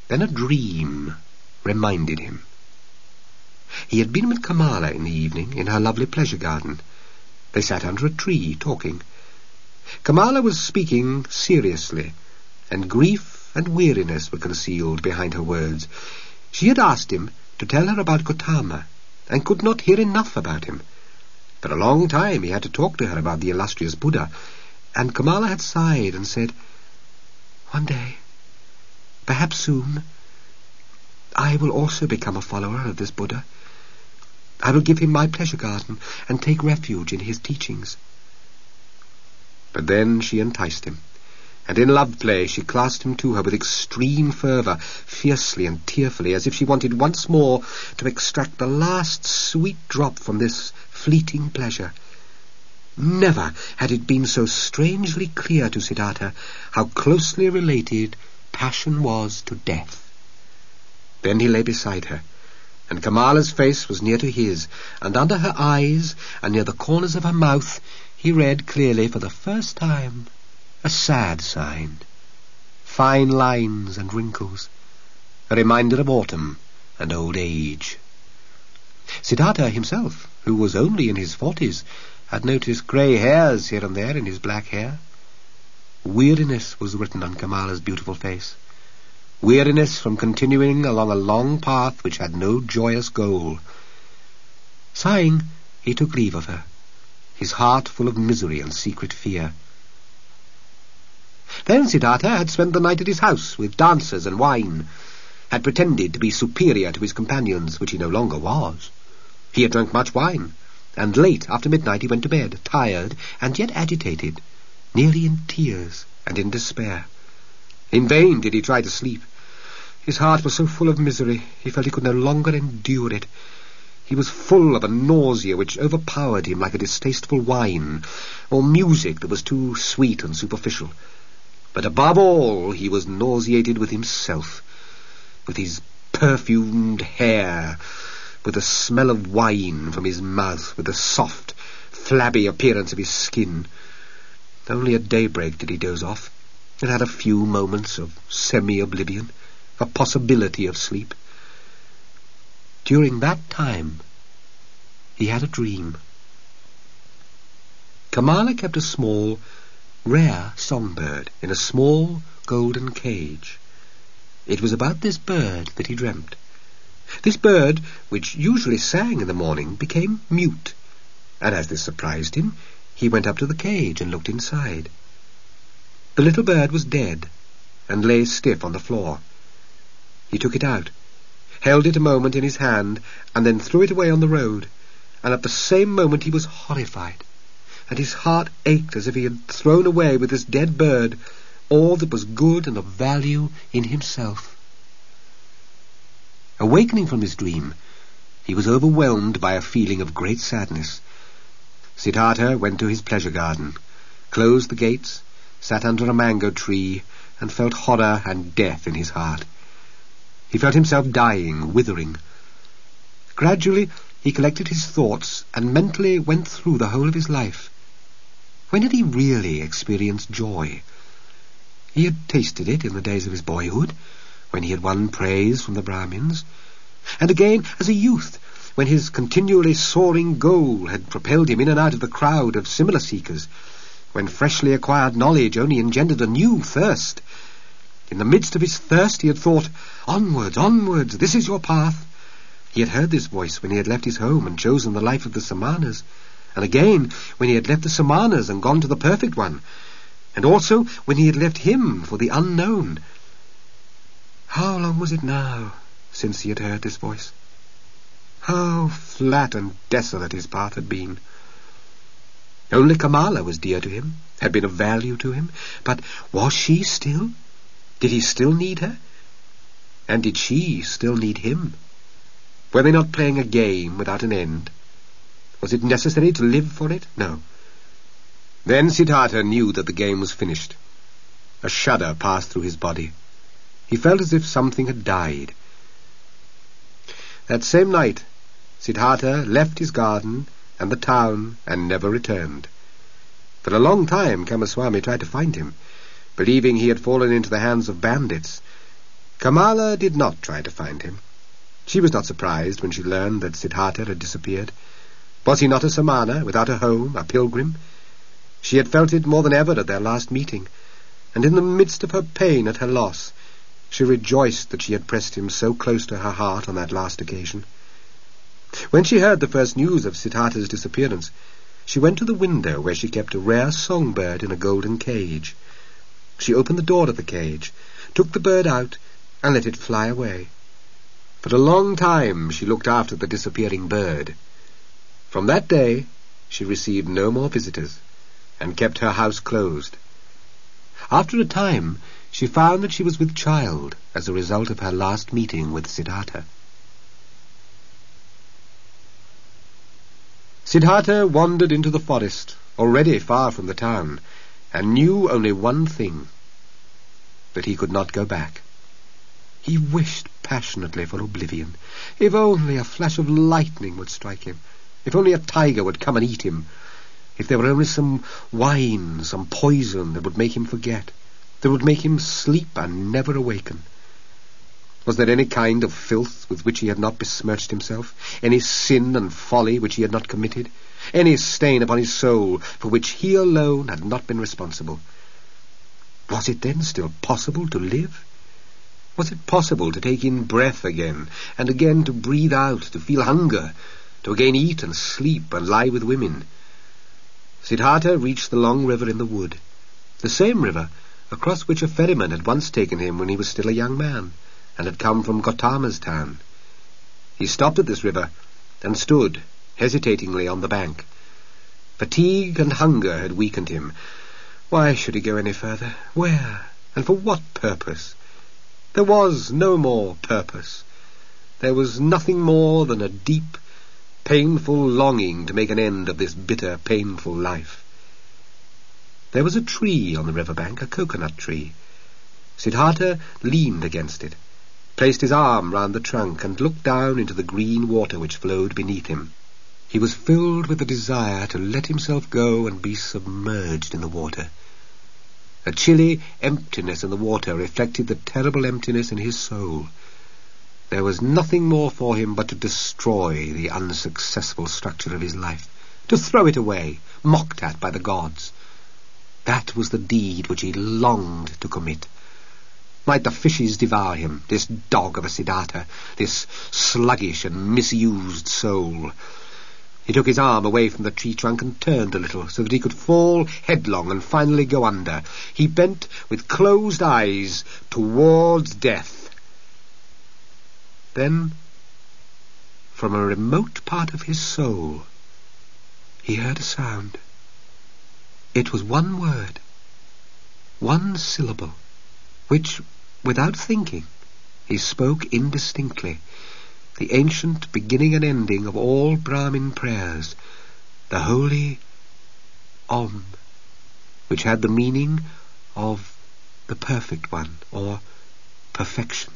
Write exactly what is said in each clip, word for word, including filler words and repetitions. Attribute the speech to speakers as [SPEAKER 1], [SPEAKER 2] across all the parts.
[SPEAKER 1] Then a dream reminded him. He had been with Kamala in the evening in her lovely pleasure garden. They sat under a tree, talking. Kamala was speaking seriously, and grief and weariness were concealed behind her words. She had asked him to tell her about Gautama, and could not hear enough about him. For a long time he had to talk to her about the illustrious Buddha, and Kamala had sighed and said, "One day, perhaps soon, I will also become a follower of this Buddha. I will give him my pleasure garden and take refuge in his teachings." But then she enticed him, and in love play she clasped him to her with extreme fervour, fiercely and tearfully, as if she wanted once more to extract the last sweet drop from this fleeting pleasure. Never had it been so strangely clear to Siddhartha how closely related passion was to death. Then he lay beside her, and Kamala's face was near to his, and under her eyes and near the corners of her mouth he read clearly for the first time a sad sign, fine lines and wrinkles, a reminder of autumn and old age. Siddhartha himself, who was only in his forties, had noticed grey hairs here and there in his black hair. Weariness was written on Kamala's beautiful face, weariness from continuing along a long path which had no joyous goal. Sighing, he took leave of her, his heart full of misery and secret fear. Then Siddhartha had spent the night at his house with dancers and wine, had pretended to be superior to his companions, which he no longer was. He had drunk much wine, and late after midnight he went to bed, tired and yet agitated, nearly in tears and in despair. In vain did he try to sleep. His heart was so full of misery, he felt he could no longer endure it. He was full of a nausea which overpowered him like a distasteful wine, or music that was too sweet and superficial. But above all, he was nauseated with himself, with his perfumed hair, with the smell of wine from his mouth, with the soft, flabby appearance of his skin. Only at daybreak did he doze off, and had a few moments of semi-oblivion, a possibility of sleep. During that time, he had a dream. Kamala kept a small, rare songbird in a small golden cage. It was about this bird that he dreamt. This bird, which usually sang in the morning, became mute, and as this surprised him, he went up to the cage and looked inside. The little bird was dead, and lay stiff on the floor. He took it out, held it a moment in his hand, and then threw it away on the road, and at the same moment he was horrified, and his heart ached as if he had thrown away with this dead bird all that was good and of value in himself. Awakening from his dream, he was overwhelmed by a feeling of great sadness. Siddhartha went to his pleasure garden, closed the gates, sat under a mango tree, and felt horror and death in his heart. He felt himself dying, withering. Gradually he collected his thoughts and mentally went through the whole of his life. When had he really experienced joy? He had tasted it in the days of his boyhood, when he had won praise from the Brahmins, and again as a youth, when his continually soaring goal had propelled him in and out of the crowd of similar seekers, when freshly acquired knowledge only engendered a new thirst. In the midst of his thirst he had thought, "Onwards, onwards, this is your path." He had heard this voice when he had left his home and chosen the life of the Samanas, and again when he had left the Samanas and gone to the Perfect One, and also when he had left him for the unknown. How long was it now since he had heard this voice? How flat and desolate his path had been. Only Kamala was dear to him, had been of value to him, but was she still? Did he still need her? And did she still need him? Were they not playing a game without an end? Was it necessary to live for it? No. Then Siddhartha knew that the game was finished. A shudder passed through his body. He felt as if something had died. That same night, Siddhartha left his garden and the town and never returned. For a long time Kamaswami tried to find him, believing he had fallen into the hands of bandits. Kamala did not try to find him. She was not surprised when she learned that Siddhartha had disappeared. Was he not a Samana, without a home, a pilgrim? She had felt it more than ever at their last meeting, and in the midst of her pain at her loss, she rejoiced that she had pressed him so close to her heart on that last occasion. When she heard the first news of Siddhartha's disappearance, she went to the window where she kept a rare songbird in a golden cage. She opened the door of the cage, took the bird out, and let it fly away. For a long time she looked after the disappearing bird. From that day she received no more visitors, and kept her house closed. After a time she found that she was with child as a result of her last meeting with Siddhartha. Siddhartha wandered into the forest, already far from the town, and knew only one thing, that he could not go back. He wished passionately for oblivion. If only a flash of lightning would strike him. If only a tiger would come and eat him. If there were only some wine, some poison that would make him forget, that would make him sleep and never awaken. Was there any kind of filth with which he had not besmirched himself? Any sin and folly which he had not committed? Any stain upon his soul for which he alone had not been responsible? Was it then still possible to live? Was it possible to take in breath again, and again to breathe out, to feel hunger, to again eat and sleep and lie with women? Siddhartha reached the long river in the wood, the same river across which a ferryman had once taken him when he was still a young man, and had come from Gautama's town. He stopped at this river, and stood, hesitatingly, on the bank. Fatigue and hunger had weakened him. Why should he go any further? Where? And for what purpose? There was no more purpose. There was nothing more than a deep, painful longing to make an end of this bitter, painful life. There was a tree on the river bank, a coconut tree. Siddhartha leaned against it, placed his arm round the trunk, and looked down into the green water which flowed beneath him. He was filled with the desire to let himself go and be submerged in the water. A chilly emptiness in the water reflected the terrible emptiness in his soul. There was nothing more for him but to destroy the unsuccessful structure of his life, to throw it away, mocked at by the gods. That was the deed which he longed to commit. Might the fishes devour him, this dog of a Siddhartha, this sluggish and misused soul. He took his arm away from the tree trunk and turned a little, so that he could fall headlong and finally go under. He bent with closed eyes towards death. Then, from a remote part of his soul, he heard a sound. It was one word, one syllable, which, without thinking, he spoke indistinctly, the ancient beginning and ending of all Brahmin prayers, the holy Om, which had the meaning of the perfect one, or perfection.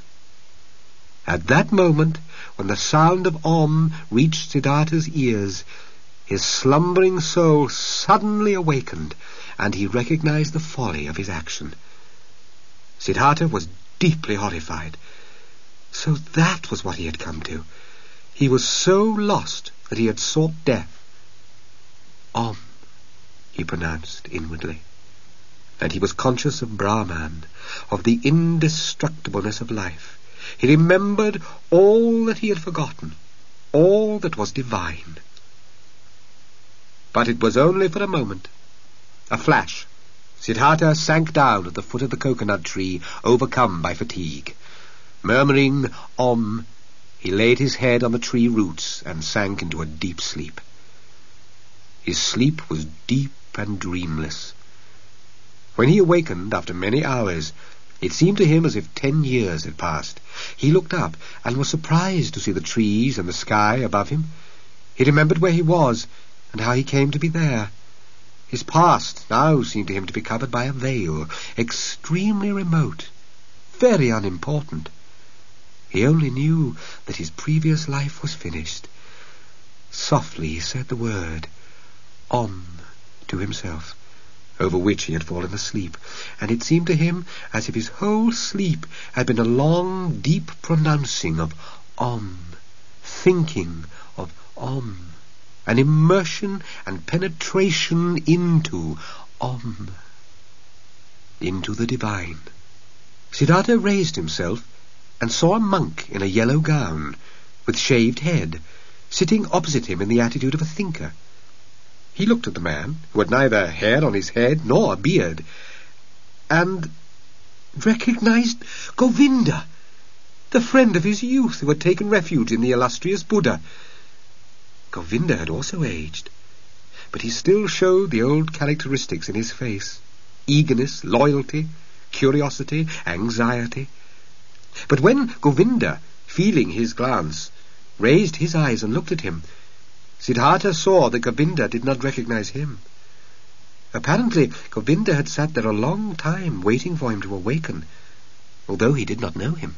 [SPEAKER 1] At that moment, when the sound of Om reached Siddhartha's ears, his slumbering soul suddenly awakened, and he recognized the folly of his action. Siddhartha was deeply horrified. So that was what he had come to. He was so lost that he had sought death. Om, he pronounced inwardly. And he was conscious of Brahman, of the indestructibleness of life. He remembered all that he had forgotten, all that was divine. But it was only for a moment. A flash. Siddhartha sank down at the foot of the coconut tree, overcome by fatigue. Murmuring Om, he laid his head on the tree roots and sank into a deep sleep. His sleep was deep and dreamless. When he awakened after many hours, it seemed to him as if ten years had passed. He looked up and was surprised to see the trees and the sky above him. He remembered where he was and how he came to be there. His past now seemed to him to be covered by a veil, extremely remote, very unimportant. He only knew that his previous life was finished. Softly he said the word Om to himself. over which he had fallen asleep, and it seemed to him as if his whole sleep had been a long, deep pronouncing of Om, thinking of Om, an immersion and penetration into Om, into the divine. Siddhartha raised himself and saw a monk in a yellow gown, with shaved head, sitting opposite him in the attitude of a thinker. He looked at the man, who had neither hair on his head nor a beard, and recognized Govinda, the friend of his youth who had taken refuge in the illustrious Buddha. Govinda had also aged, but he still showed the old characteristics in his face: eagerness, loyalty, curiosity, anxiety. But when Govinda, feeling his glance, raised his eyes and looked at him, Siddhartha saw that Govinda did not recognize him. Apparently, Govinda had sat there a long time waiting for him to awaken, although he did not know him.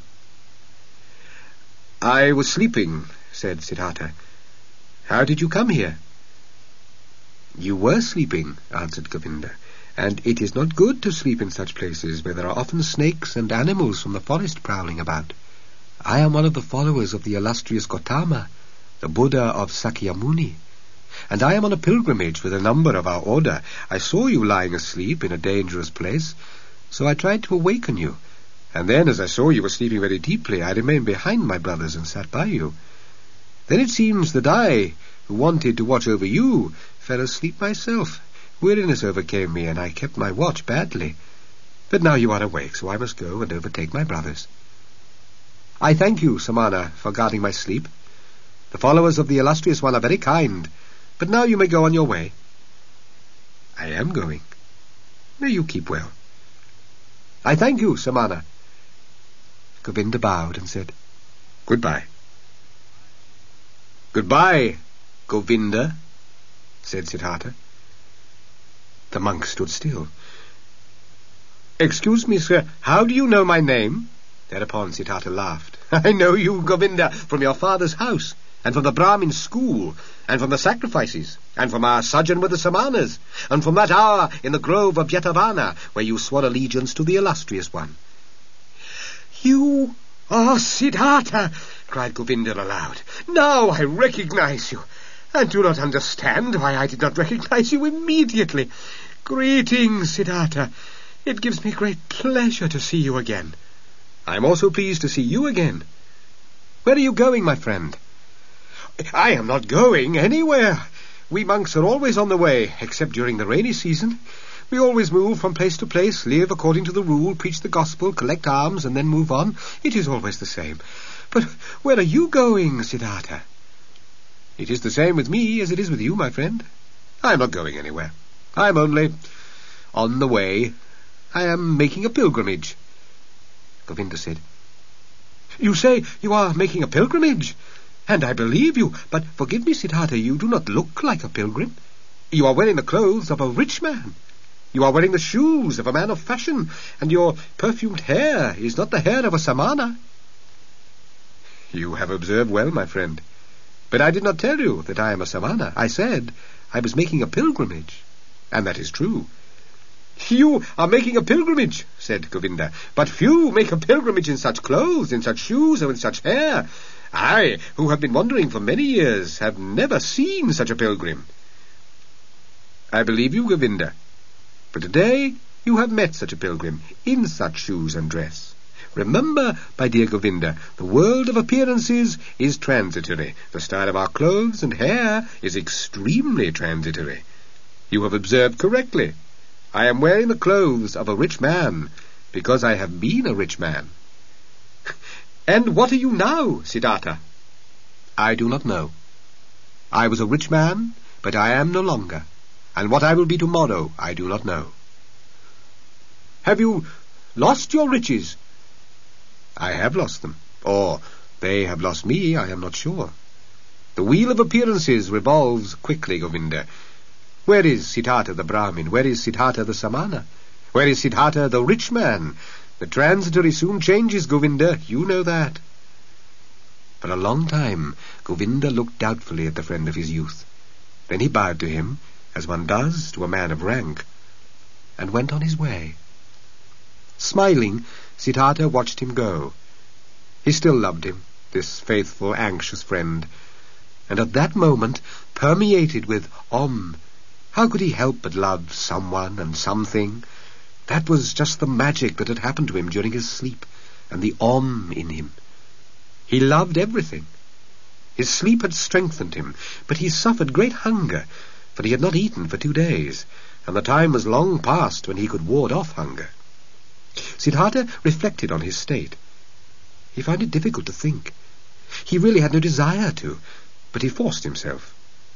[SPEAKER 1] "I was sleeping," said Siddhartha. "How did you come here?" "You were sleeping," answered Govinda, "and it is not good to sleep in such places where there are often snakes and animals from the forest prowling about. I am one of the followers of the illustrious Gautama, the Buddha of Sakyamuni, and I am on a pilgrimage with a number of our order. I saw you lying asleep in a dangerous place, so I tried to awaken you, and then as I saw you were sleeping very deeply, I remained behind my brothers and sat by you. Then it seems that I, who wanted to watch over you, fell asleep myself. Weariness overcame me, and I kept my watch badly. But now you are awake, so I must go and overtake my brothers. I thank you, Samana, for guarding my sleep. The followers of the illustrious one are very kind, but now you may go on your way." "I am going. May you keep well." "I thank you, Samana." Govinda bowed and said, "Goodbye." "Goodbye, Govinda," said Siddhartha. The monk stood still. "Excuse me, sir, how do you know my name?" Thereupon Siddhartha laughed. "I know you, Govinda, from your father's house, and from the Brahmin school, and from the sacrifices, and from our sojourn with the Samanas, and from that hour in the grove of Jetavana, where you swore allegiance to the illustrious one." "You are Siddhartha!" cried Govinda aloud. "Now I recognize you, and do not understand why I did not recognize you immediately. Greetings, Siddhartha. It gives me great pleasure to see you again." "I am also pleased to see you again. Where are you going, my friend?" "I am not going anywhere. We monks are always on the way, except during the rainy season. We always move from place to place, live according to the rule, preach the gospel, collect alms, and then move on. It is always the same. But where are you going, Siddhartha?" "It is the same with me as it is with you, my friend. I am not going anywhere. I am only on the way. I am making a pilgrimage." Govinda said, "You say you are making a pilgrimage? And I believe you, but forgive me, Siddhartha, you do not look like a pilgrim. You are wearing the clothes of a rich man. You are wearing the shoes of a man of fashion, and your perfumed hair is not the hair of a samana." "You have observed well, my friend. But I did not tell you that I am a samana. I said I was making a pilgrimage, and that is true." "You are making a pilgrimage," said Govinda, "but few make a pilgrimage in such clothes, in such shoes, or in such hair. I, who have been wandering for many years, have never seen such a pilgrim." "I believe you, Govinda. But today you have met such a pilgrim, in such shoes and dress. Remember, my dear Govinda, the world of appearances is transitory. The style of our clothes and hair is extremely transitory. You have observed correctly. I am wearing the clothes of a rich man, because I have been a rich man." "And what are you now, Siddhartha?" "I do not know. I was a rich man, but I am no longer, and what I will be tomorrow I do not know." "Have you lost your riches?" "I have lost them, or they have lost me, I am not sure. The wheel of appearances revolves quickly, Govinda. Where is Siddhartha the Brahmin? Where is Siddhartha the Samana? Where is Siddhartha the rich man? The transitory soon changes, Govinda, you know that." For a long time Govinda looked doubtfully at the friend of his youth. Then he bowed to him, as one does to a man of rank. and went on his way. Smiling, Siddhartha watched him go. He still loved him, this faithful, anxious friend, and at that moment, permeated with Om, how could he help but love someone and something? That was just the magic that had happened to him during his sleep, and the Om in him. He loved everything. His sleep had strengthened him, but he suffered great hunger, for he had not eaten for two days, and the time was long past when he could ward off hunger. Siddhartha reflected on his state. He found it difficult to think. He really had no desire to, but he forced himself.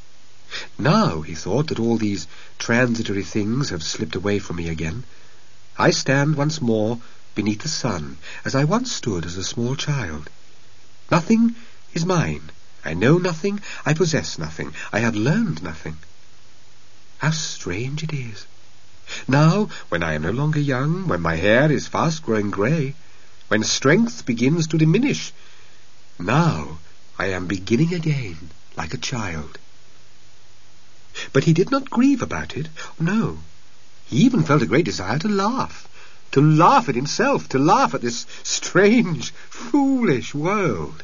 [SPEAKER 1] Now, he thought, that all these transitory things have slipped away from me again, I stand once more beneath the sun, as I once stood as a small child. Nothing is mine. I know nothing. I possess nothing. I have learned nothing. How strange it is. Now, when I am no longer young, when my hair is fast growing grey, when strength begins to diminish, now I am beginning again like a child. But he did not grieve about it. No. He even felt a great desire to laugh. To laugh at himself, to laugh at this strange, foolish world.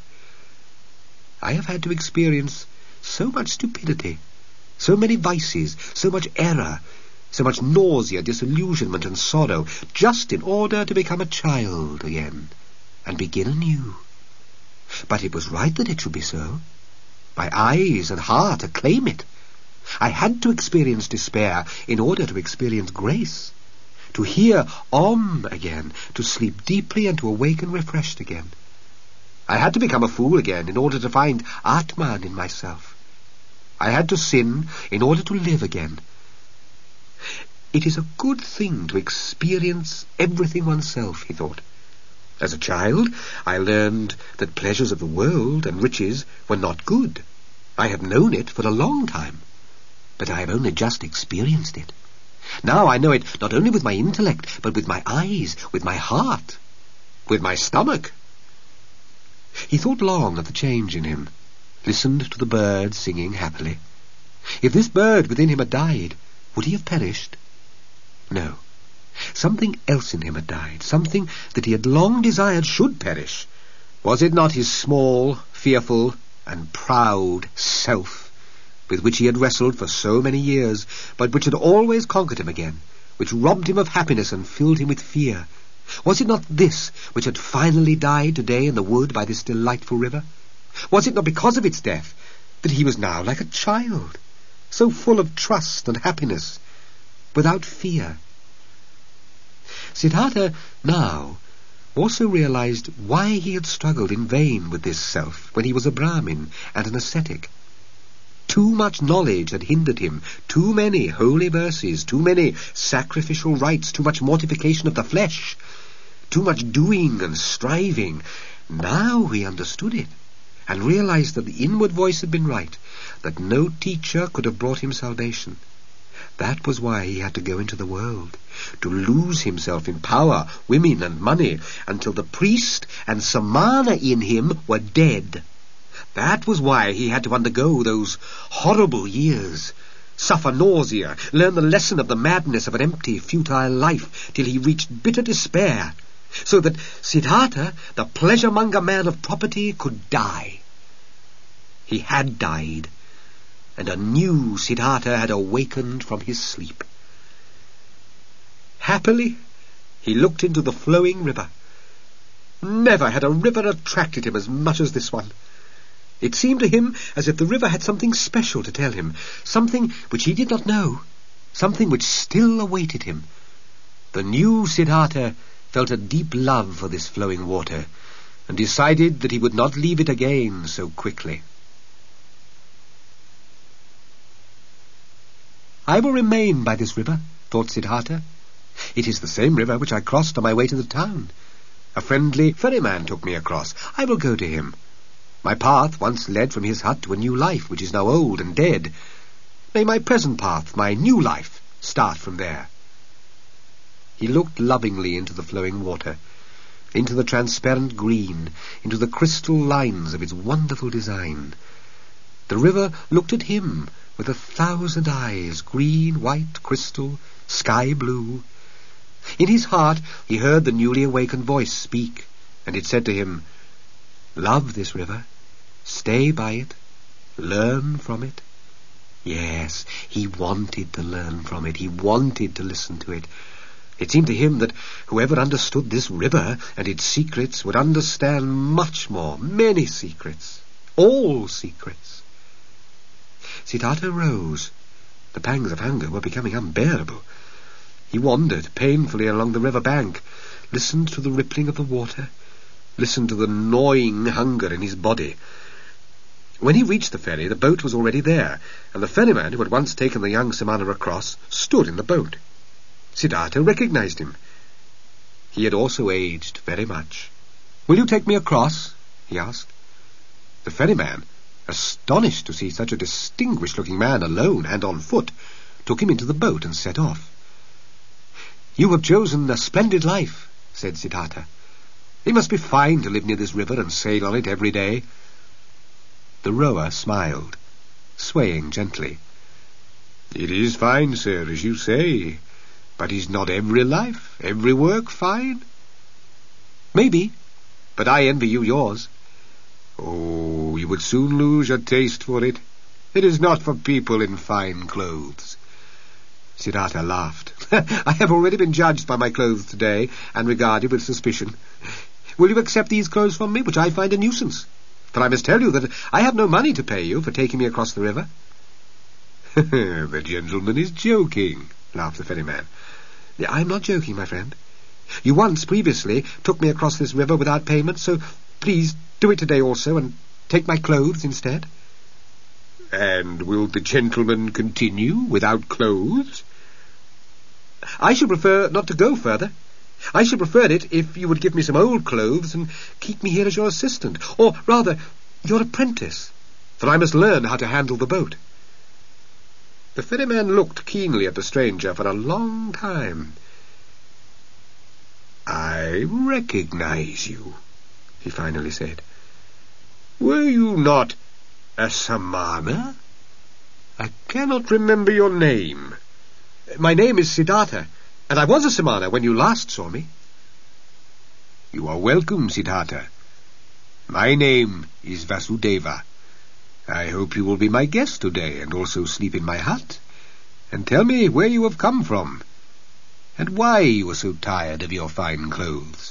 [SPEAKER 1] I have had to experience so much stupidity, so many vices, so much error, so much nausea, disillusionment, and sorrow, just in order to become a child again, and begin anew. But it was right that it should be so. My eyes and heart acclaim it. I had to experience despair in order to experience grace, to hear Om again, to sleep deeply and to awaken refreshed again. I had to become a fool again in order to find Atman in myself. I had to sin in order to live again. It is a good thing to experience everything oneself, he thought. As a child, I learned that pleasures of the world and riches were not good. I had known it for a long time, but I have only just experienced it. Now I know it not only with my intellect, but with my eyes, with my heart, with my stomach. He thought long of the change in him, listened to the birds singing happily. If this bird within him had died, would he have perished? No. Something else in him had died, something that he had long desired should perish. Was it not his small, fearful, and proud self, with which he had wrestled for so many years, but which had always conquered him again, which robbed him of happiness and filled him with fear? Was it not this which had finally died today in the wood by this delightful river? Was it not because of its death that he was now like a child, so full of trust and happiness, without fear? Siddhartha now also realized why he had struggled in vain with this self when he was a Brahmin and an ascetic. Too much knowledge had hindered him, too many holy verses, too many sacrificial rites, too much mortification of the flesh, too much doing and striving. Now he understood it, and realized that the inward voice had been right, that no teacher could have brought him salvation. That was why he had to go into the world, to lose himself in power, women, and money, until the priest and Samana in him were dead. That was why he had to undergo those horrible years, suffer nausea, learn the lesson of the madness of an empty, futile life, till he reached bitter despair, so that Siddhartha, the pleasure-monger man of property, could die. He had died, and a new Siddhartha had awakened from his sleep. Happily, he looked into the flowing river. Never had a river attracted him as much as this one. It seemed to him as if the river had something special to tell him, something which he did not know, something which still awaited him. The new Siddhartha felt a deep love for this flowing water, and decided that he would not leave it again so quickly. I will remain by this river, thought Siddhartha. It is the same river which I crossed on my way to the town. A friendly ferryman took me across. I will go to him. My path once led from his hut to a new life, which is now old and dead. May my present path, my new life, start from there. He looked lovingly into the flowing water, into the transparent green, into the crystal lines of its wonderful design. The river looked at him with a thousand eyes, green, white, crystal, sky blue. In his heart he heard the newly awakened voice speak, and it said to him, "Love this river, stay by it, learn from it." Yes, he wanted to learn from it. He wanted to listen to it. It seemed to him that whoever understood this river and its secrets would understand much more, many secrets, all secrets. Siddhartha rose. The pangs of hunger were becoming unbearable. He wandered painfully along the river bank, listened to the rippling of the water, listened to the gnawing hunger in his body. When he reached the ferry, the boat was already there, and the ferryman who had once taken the young Samana across stood in the boat. Siddhartha recognized him. He had also aged very much. "Will you take me across?" he asked. The ferryman, astonished to see such a distinguished-looking man alone and on foot, took him into the boat and set off. "You have chosen a splendid life," said Siddhartha. "It must be fine to live near this river and sail on it every day." The rower smiled, swaying gently. "It is fine, sir, as you say. But is not every life, every work fine?" "Maybe, but I envy you yours." "Oh, you would soon lose your taste for it. It is not for people in fine clothes." Siddhartha laughed. "I have already been judged by my clothes today, and regarded with suspicion. Will you accept these clothes from me, which I find a nuisance? For I must tell you that I have no money to pay you for taking me across the river." "The gentleman is joking," laughed the ferryman. "I am not joking, my friend. You once, previously, took me across this river without payment, so please do it today also, and take my clothes instead." "And will the gentleman continue without clothes?" "I should prefer not to go further. I should prefer it if you would give me some old clothes and keep me here as your assistant, or rather, your apprentice, for I must learn how to handle the boat." The ferryman looked keenly at the stranger for a long time. "I recognize you," he finally said. "Were you not a Samana? I cannot remember your name." "My name is Siddhartha, and I was a Samana when you last saw me." "You are welcome, Siddhartha. My name is Vasudeva. I hope you will be my guest today, and also sleep in my hut, and tell me where you have come from, and why you are so tired of your fine clothes."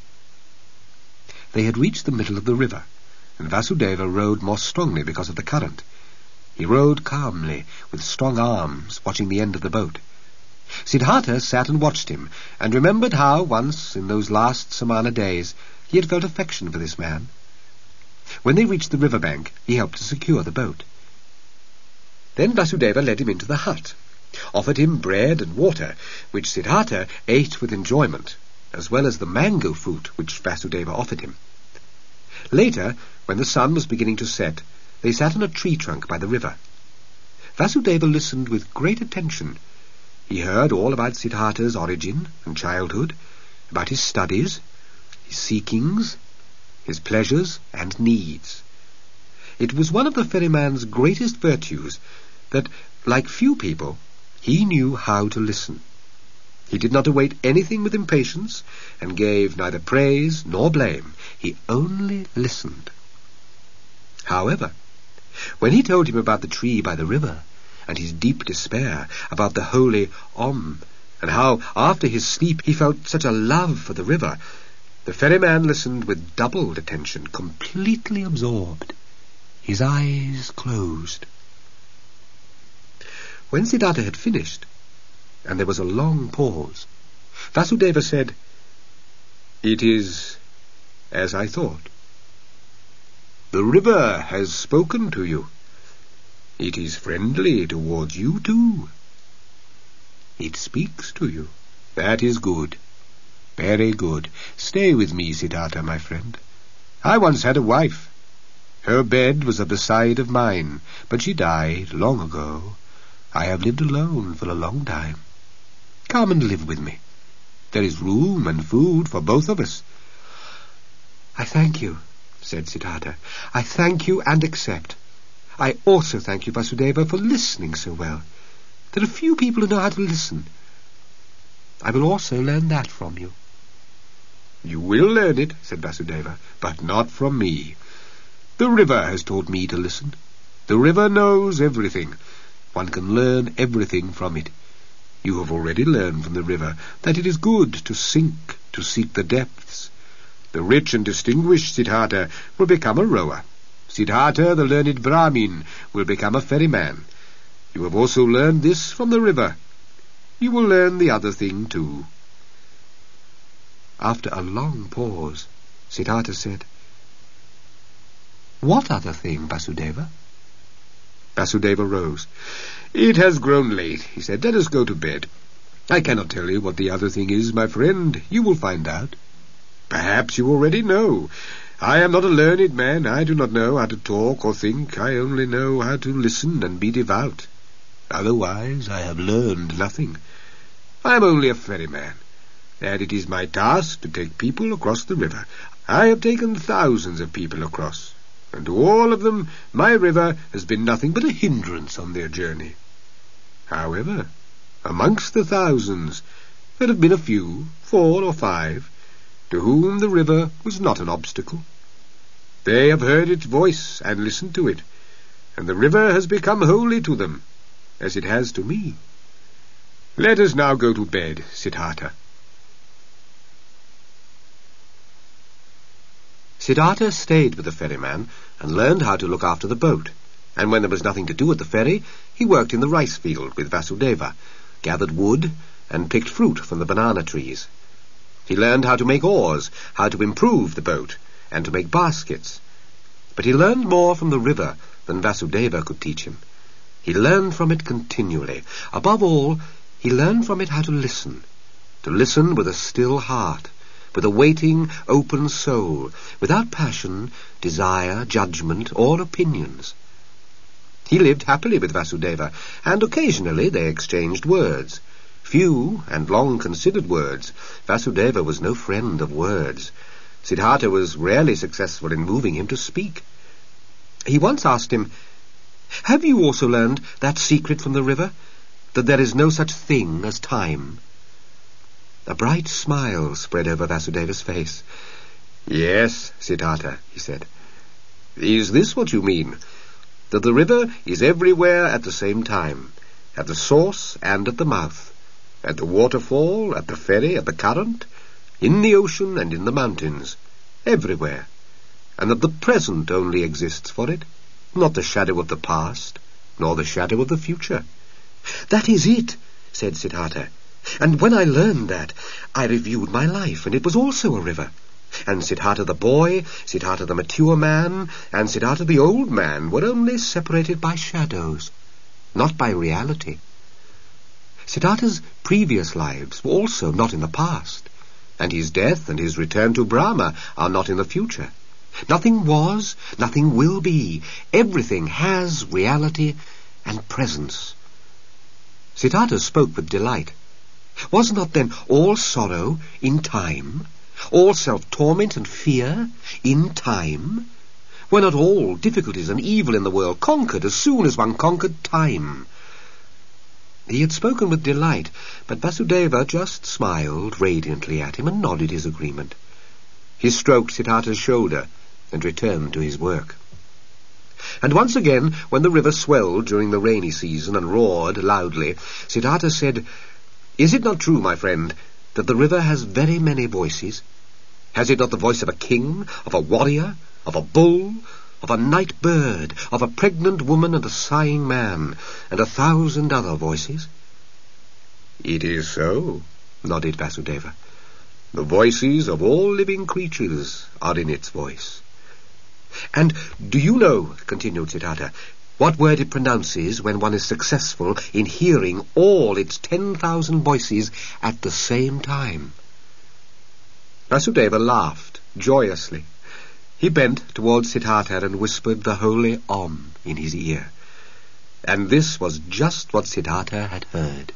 [SPEAKER 1] They had reached the middle of the river, and Vasudeva rowed more strongly because of the current. He rowed calmly, with strong arms, watching the end of the boat. Siddhartha sat and watched him, and remembered how, once, in those last Samana days, he had felt affection for this man. When they reached the river bank, he helped to secure the boat. Then Vasudeva led him into the hut, offered him bread and water, which Siddhartha ate with enjoyment, as well as the mango fruit which Vasudeva offered him. Later, when the sun was beginning to set, they sat on a tree trunk by the river. Vasudeva listened with great attention. He heard all about Siddhartha's origin and childhood, about his studies, his seekings, his pleasures and needs. It was one of the ferryman's greatest virtues that, like few people, he knew how to listen. He did not await anything with impatience, and gave neither praise nor blame. He only listened. However, when he told him about the tree by the river, and his deep despair about the holy Om, and how, after his sleep, he felt such a love for the river, the ferryman listened with doubled attention, completely absorbed, his eyes closed. When Siddhartha had finished, and there was a long pause, Vasudeva said, "It is as I thought. The river has spoken to you. It is friendly towards you too. It speaks to you. That is good. Very good. Stay with me, Siddhartha, my friend. I once had a wife. Her bed was of the side of mine, but she died long ago. I have lived alone for a long time. Come and live with me. There is room and food for both of us." "I thank you," said Siddhartha. "I thank you and accept. I also thank you, Vasudeva, for listening so well. There are few people who know how to listen, I will also learn that from you." "You will learn it," said Vasudeva, "but not from me. The river has taught me to listen. The river knows everything. One can learn everything from it. You have already learned from the river that it is good to sink, to seek the depths. The rich and distinguished Siddhartha will become a rower. Siddhartha, the learned Brahmin, will become a ferryman. You have also learned this from the river. You will learn the other thing too." After a long pause, Siddhartha said, "What other thing, Vasudeva?" Vasudeva rose. "It has grown late," he said. "Let us go to bed. I cannot tell you what the other thing is, my friend. You will find out. Perhaps you already know. I am not a learned man. I do not know how to talk or think. I only know how to listen and be devout. Otherwise I have learned nothing. I am only a ferryman, and it is my task to take people across the river. I have taken thousands of people across, and to all of them my river has been nothing but a hindrance on their journey. However, amongst the thousands there have been a few, four or five, to whom the river was not an obstacle. They have heard its voice and listened to it, and the river has become holy to them, as it has to me. Let us now go to bed, Siddhartha." Siddhartha stayed with the ferryman and learned how to look after the boat, and when there was nothing to do at the ferry, he worked in the rice field with Vasudeva, gathered wood, and picked fruit from the banana trees. He learned how to make oars, how to improve the boat, and to make baskets. But he learned more from the river than Vasudeva could teach him. He learned from it continually. Above all, he learned from it how to listen, to listen with a still heart, with a waiting, open soul, without passion, desire, judgment, or opinions. He lived happily with Vasudeva, and occasionally they exchanged words. Few and long-considered words. Vasudeva was no friend of words. Siddhartha was rarely successful in moving him to speak. He once asked him, "Have you also learned that secret from the river, that there is no such thing as time?" A bright smile spread over Vasudeva's face. "Yes, Siddhartha," he said. "Is this what you mean? That the river is everywhere at the same time, at the source and at the mouth, at the waterfall, at the ferry, at the current, in the ocean and in the mountains, everywhere, and that the present only exists for it, not the shadow of the past, nor the shadow of the future?" "That is it," said Siddhartha. "And when I learned that, I reviewed my life, and it was also a river. And Siddhartha the boy, Siddhartha the mature man, and Siddhartha the old man were only separated by shadows, not by reality. Siddhartha's previous lives were also not in the past, and his death and his return to Brahma are not in the future. Nothing was, nothing will be. Everything has reality and presence." Siddhartha spoke with delight. Was not then all sorrow in time? All self-torment and fear in time? Were not all difficulties and evil in the world conquered as soon as one conquered time? He had spoken with delight, but Vasudeva just smiled radiantly at him and nodded his agreement. He stroked Siddhartha's shoulder and returned to his work. And once again, when the river swelled during the rainy season and roared loudly, Siddhartha said, "Is it not true, my friend, that the river has very many voices? Has it not the voice of a king, of a warrior, of a bull, of a night bird, of a pregnant woman and a sighing man, and a thousand other voices?" "It is so," nodded Vasudeva. "The voices of all living creatures are in its voice." "And do you know," continued Siddhartha, "what word it pronounces when one is successful in hearing all its ten thousand voices at the same time?" Vasudeva laughed joyously. He bent towards Siddhartha and whispered the holy Om in his ear. And this was just what Siddhartha had heard.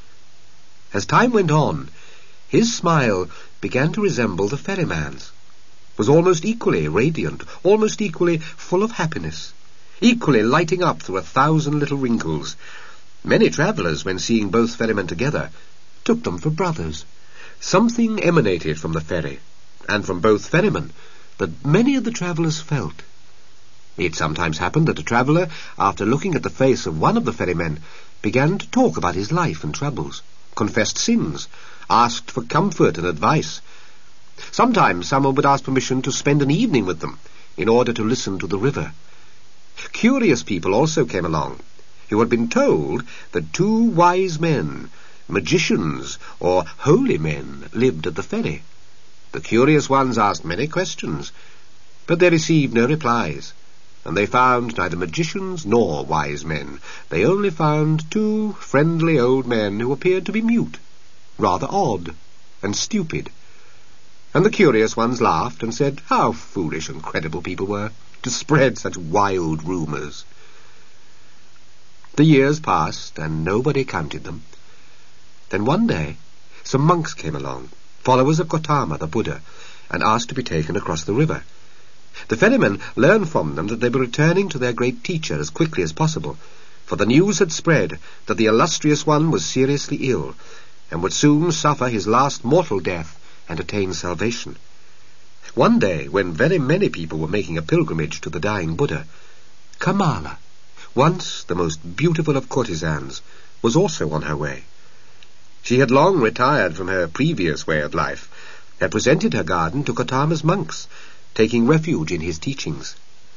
[SPEAKER 1] As time went on, his smile began to resemble the ferryman's, was almost equally radiant, almost equally full of happiness, equally lighting up through a thousand little wrinkles. Many travellers, when seeing both ferrymen together, took them for brothers. Something emanated from the ferry, and from both ferrymen, that many of the travellers felt. It sometimes happened that a traveller, after looking at the face of one of the ferrymen, began to talk about his life and troubles, confessed sins, asked for comfort and advice. Sometimes someone would ask permission to spend an evening with them, in order to listen to the river. Curious people also came along, who had been told that two wise men, magicians or holy men, lived at the ferry. The curious ones asked many questions, but they received no replies, and they found neither magicians nor wise men. They only found two friendly old men who appeared to be mute, rather odd and stupid. And the curious ones laughed and said how foolish and credible people were to spread such wild rumours. The years passed, and nobody counted them. Then one day some monks came along, followers of Gautama the Buddha, and asked to be taken across the river. The ferrymen learned from them that they were returning to their great teacher as quickly as possible, for the news had spread that the illustrious one was seriously ill, and would soon suffer his last mortal death and attain salvation. One day, when very many people were making a pilgrimage to the dying Buddha, Kamala, once the most beautiful of courtesans, was also on her way. She had long retired from her previous way of life, had presented her garden to Gautama's monks, taking refuge in his teachings.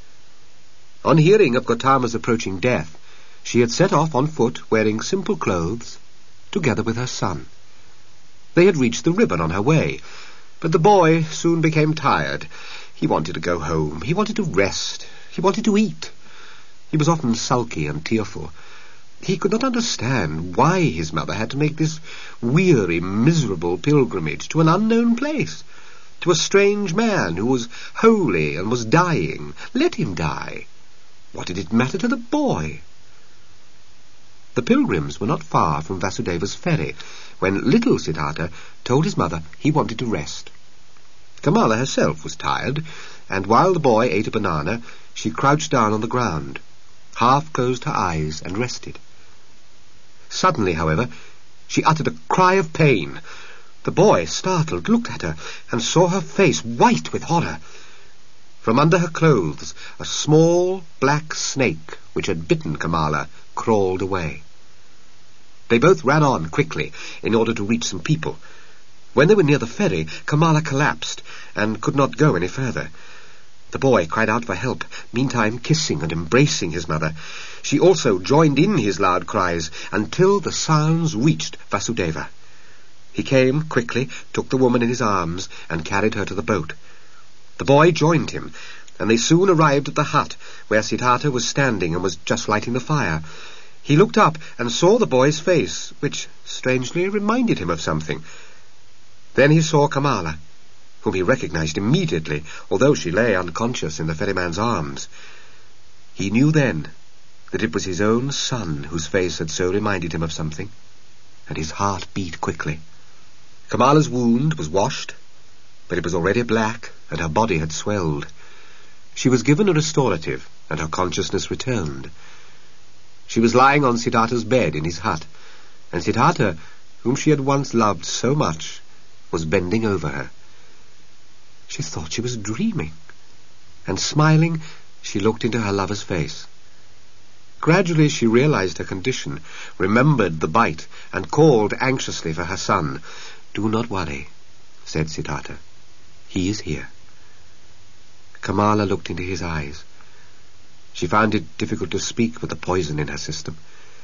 [SPEAKER 1] On hearing of Gautama's approaching death, she had set off on foot, wearing simple clothes, together with her son. They had reached the river on her way, but the boy soon became tired. He wanted to go home. He wanted to rest. He wanted to eat. He was often sulky and tearful. He could not understand why his mother had to make this weary, miserable pilgrimage to an unknown place, to a strange man who was holy and was dying. Let him die. What did it matter to the boy? The pilgrims were not far from Vasudeva's ferry, when little Siddhartha told his mother he wanted to rest. Kamala herself was tired, and while the boy ate a banana, she crouched down on the ground, half closed her eyes and rested. Suddenly, however, she uttered a cry of pain. The boy, startled, looked at her and saw her face white with horror. From under her clothes, a small black snake, which had bitten Kamala, crawled away. They both ran on quickly in order to reach some people. When they were near the ferry, Kamala collapsed and could not go any further. The boy cried out for help, meantime kissing and embracing his mother. She also joined in his loud cries until the sounds reached Vasudeva. He came quickly, took the woman in his arms, and carried her to the boat. The boy joined him, and they soon arrived at the hut where Siddhartha was standing and was just lighting the fire. He looked up and saw the boy's face, which strangely reminded him of something. Then he saw Kamala, whom he recognized immediately, although she lay unconscious in the ferryman's arms. He knew then that it was his own son whose face had so reminded him of something, and his heart beat quickly. Kamala's wound was washed, but it was already black, and her body had swelled. She was given a restorative, and her consciousness returned. She was lying on Siddhartha's bed in his hut, and Siddhartha, whom she had once loved so much, was bending over her. She thought she was dreaming, and smiling, she looked into her lover's face. Gradually she realized her condition, remembered the bite, and called anxiously for her son. "Do not worry," said Siddhartha. "He is here." Kamala looked into his eyes. She found it difficult to speak with the poison in her system.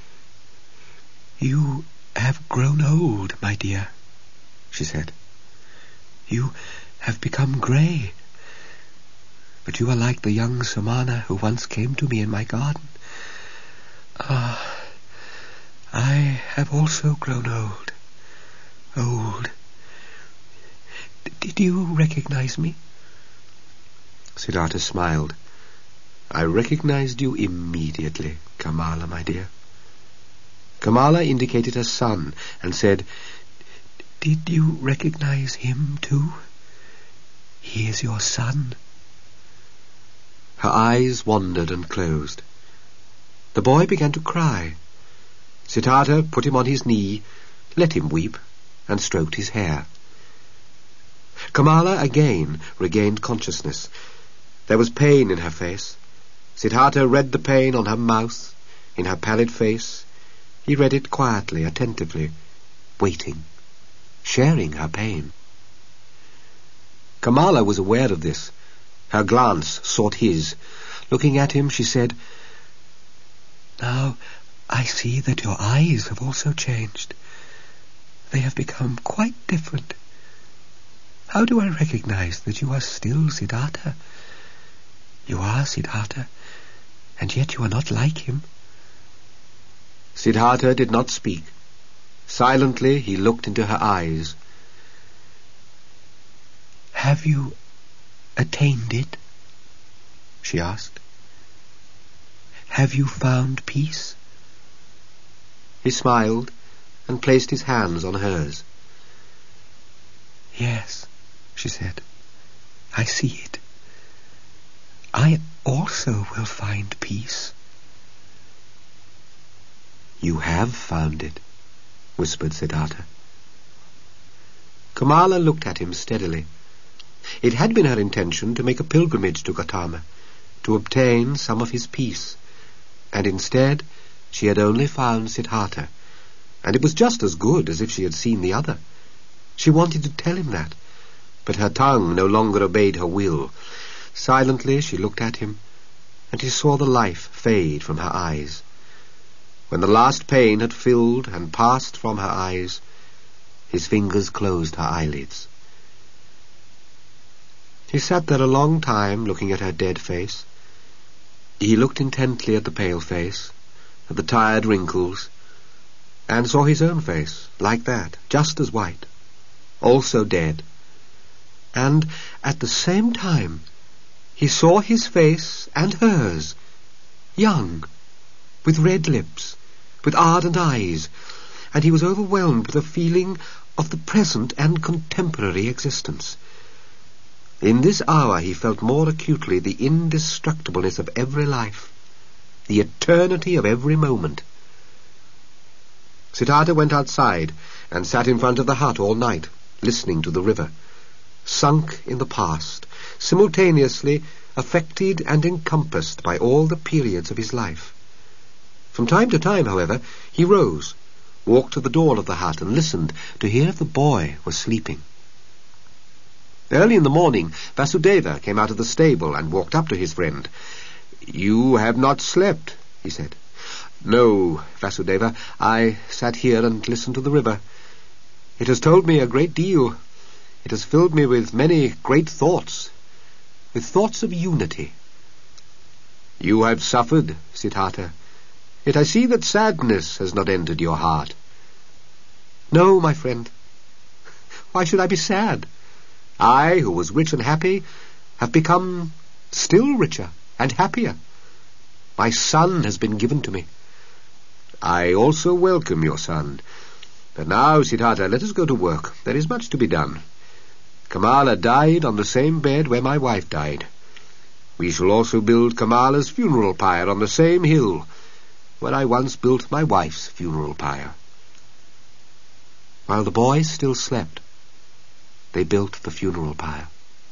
[SPEAKER 1] "You have grown old, my dear," she said. "You have become grey. But you are like the young Samana who once came to me in my garden. Ah, I have also grown old. Old. D- did you recognize me?" Siddhartha smiled. "I recognized you immediately, Kamala, my dear." Kamala indicated her son and said, "Did you recognize him too? He is your son." Her eyes wandered and closed. The boy began to cry. Siddhartha put him on his knee, let him weep, and stroked his hair. Kamala again regained consciousness. There was pain in her face. Siddhartha read the pain on her mouth, in her pallid face. He read it quietly, attentively, waiting, sharing her pain. Kamala was aware of this. Her glance sought his. Looking at him, she said, "Now I see that your eyes have also changed. They have become quite different. How do I recognize that you are still Siddhartha? You are Siddhartha, and yet you are not like him." Siddhartha did not speak. Silently he looked into her eyes. "Have you attained it?" she asked. "Have you found peace?" He smiled and placed his hands on hers. "Yes," she said, "I see it. I also will find peace." "You have found it," whispered Siddhartha. Kamala looked at him steadily. It had been her intention to make a pilgrimage to Gautama, to obtain some of his peace, and instead she had only found Siddhartha, and it was just as good as if she had seen the other. She wanted to tell him that, but her tongue no longer obeyed her will. Silently she looked at him, and he saw the life fade from her eyes. When the last pain had filled and passed from her eyes, his fingers closed her eyelids. He sat there a long time looking at her dead face. He looked intently at the pale face, at the tired wrinkles, and saw his own face, like that, just as white, also dead. And at the same time he saw his face and hers, young, with red lips, with ardent eyes, and he was overwhelmed with a feeling of the present and contemporary existence. In this hour he felt more acutely the indestructibleness of every life, the eternity of every moment. Siddhartha went outside and sat in front of the hut all night, listening to the river, sunk in the past, simultaneously affected and encompassed by all the periods of his life. From time to time, however, he rose, walked to the door of the hut, and listened to hear if the boy was sleeping. Early in the morning, Vasudeva came out of the stable and walked up to his friend. "You have not slept," he said. "No, Vasudeva, I sat here and listened to the river. It has told me a great deal. It has filled me with many great thoughts, with thoughts of unity." "You have suffered, Siddhartha. Yet I see that sadness has not entered your heart." "No, my friend. Why should I be sad? I, who was rich and happy, have become still richer and happier. My son has been given to me." "I also welcome your son. But now, Siddhartha, let us go to work. There is much to be done. Kamala died on the same bed where my wife died. We shall also build Kamala's funeral pyre on the same hill where I once built my wife's funeral pyre." While the boy still slept, they built the funeral pyre.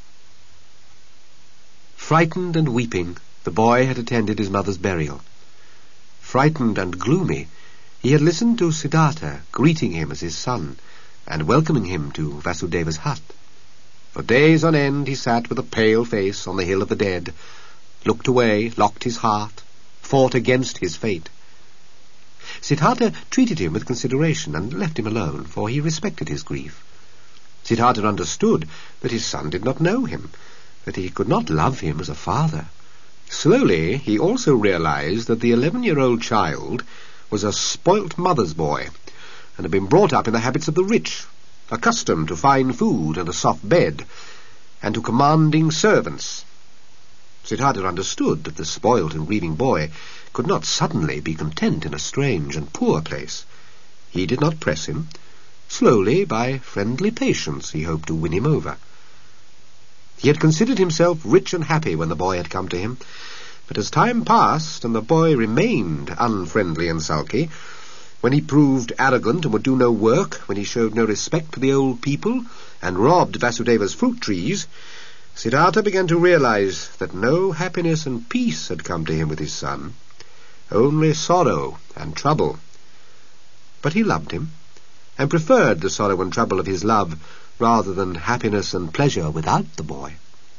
[SPEAKER 1] Frightened and weeping, the boy had attended his mother's burial. Frightened and gloomy, he had listened to Siddhartha greeting him as his son and welcoming him to Vasudeva's hut. For days on end he sat with a pale face on the hill of the dead, looked away, locked his heart, fought against his fate. Siddhartha treated him with consideration and left him alone, for he respected his grief. Siddhartha understood that his son did not know him, that he could not love him as a father. Slowly he also realized that the eleven-year-old child was a spoilt mother's boy, and had been brought up in the habits of the rich, accustomed to fine food and a soft bed, and to commanding servants. Siddhartha understood that the spoilt and grieving boy could not suddenly be content in a strange and poor place. He did not press him. Slowly, by friendly patience, he hoped to win him over. He had considered himself rich and happy when the boy had come to him, but as time passed and the boy remained unfriendly and sulky, When he proved arrogant and would do no work, when he showed no respect for the old people and robbed Vasudeva's fruit trees, Siddhartha began to realize that no happiness and peace had come to him with his son, only sorrow and trouble. But he loved him, and preferred the sorrow and trouble of his love rather than happiness and pleasure without the boy.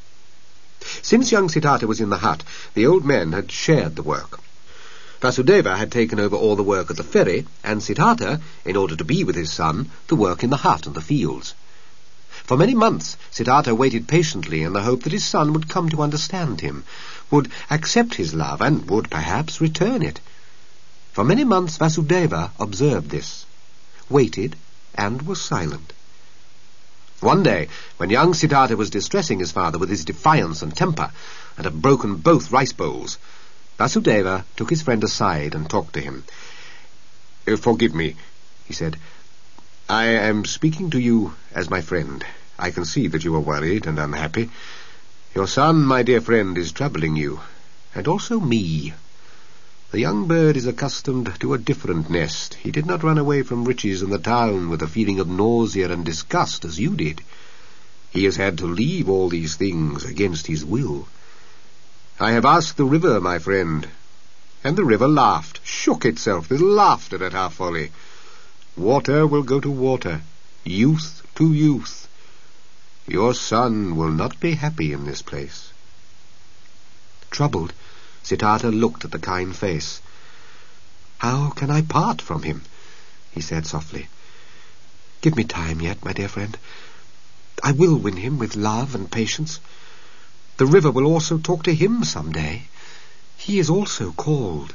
[SPEAKER 1] Since young Siddhartha was in the hut, the old men had shared the work. Vasudeva had taken over all the work at the ferry, and Siddhartha, in order to be with his son, the work in the hut and the fields. For many months Siddhartha waited patiently in the hope that his son would come to understand him, would accept his love, and would perhaps return it. For many months Vasudeva observed this, waited, and was silent. One day, when young Siddhartha was distressing his father with his defiance and temper, and had broken both rice bowls, Vasudeva took his friend aside and talked to him. "Uh, Forgive me," he said. "I am speaking to you as my friend. I can see that you are worried and unhappy. Your son, my dear friend, is troubling you, and also me. The young bird is accustomed to a different nest. He did not run away from riches in the town with a feeling of nausea and disgust as you did. He has had to leave all these things against his will. I have asked the river, my friend, and the river laughed, shook itself with laughter at our folly. Water will go to water, youth to youth. Your son will not be happy in this place." Troubled, Siddhartha looked at the kind face. "How can I part from him?" he said softly. "Give me time yet, my dear friend. I will win him with love and patience. The river will also talk to him some day. He is also called."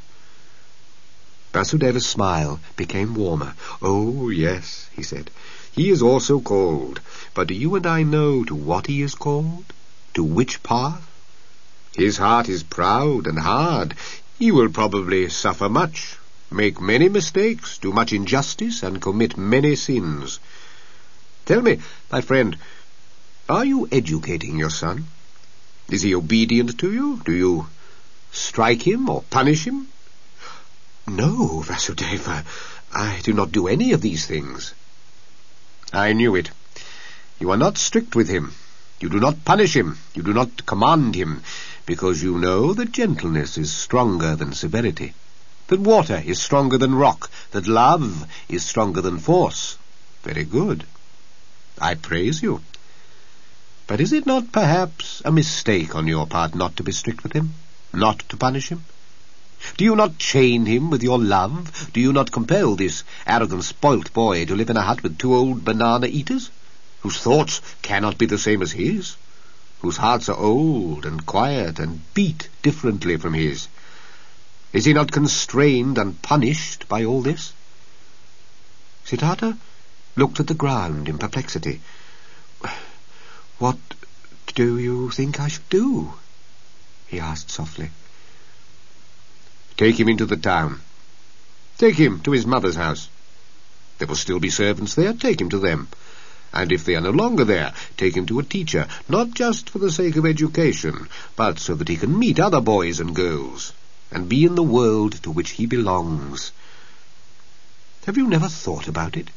[SPEAKER 1] Vasudeva's smile became warmer. "Oh, yes," he said, "he is also called. But do you and I know to what he is called? To which path? His heart is proud and hard. He will probably suffer much, make many mistakes, do much injustice, and commit many sins. Tell me, my friend, are you educating your son? Is he obedient to you? Do you strike him or punish him?" "No, Vasudeva, I do not do any of these things." "I knew it. You are not strict with him. You do not punish him. You do not command him, because you know that gentleness is stronger than severity, that water is stronger than rock, that love is stronger than force. Very good. I praise you. But is it not perhaps a mistake on your part not to be strict with him, not to punish him? Do you not chain him with your love? Do you not compel this arrogant, spoilt boy to live in a hut with two old banana-eaters, whose thoughts cannot be the same as his, whose hearts are old and quiet and beat differently from his? Is he not constrained and punished by all this?" Siddhartha looked at the ground in perplexity. "What do you think I should do?" he asked softly. "Take him into the town. Take him to his mother's house. There will still be servants there. Take him to them. And if they are no longer there, take him to a teacher, not just for the sake of education, but so that he can meet other boys and girls, and be in the world to which he belongs. Have you never thought about it?"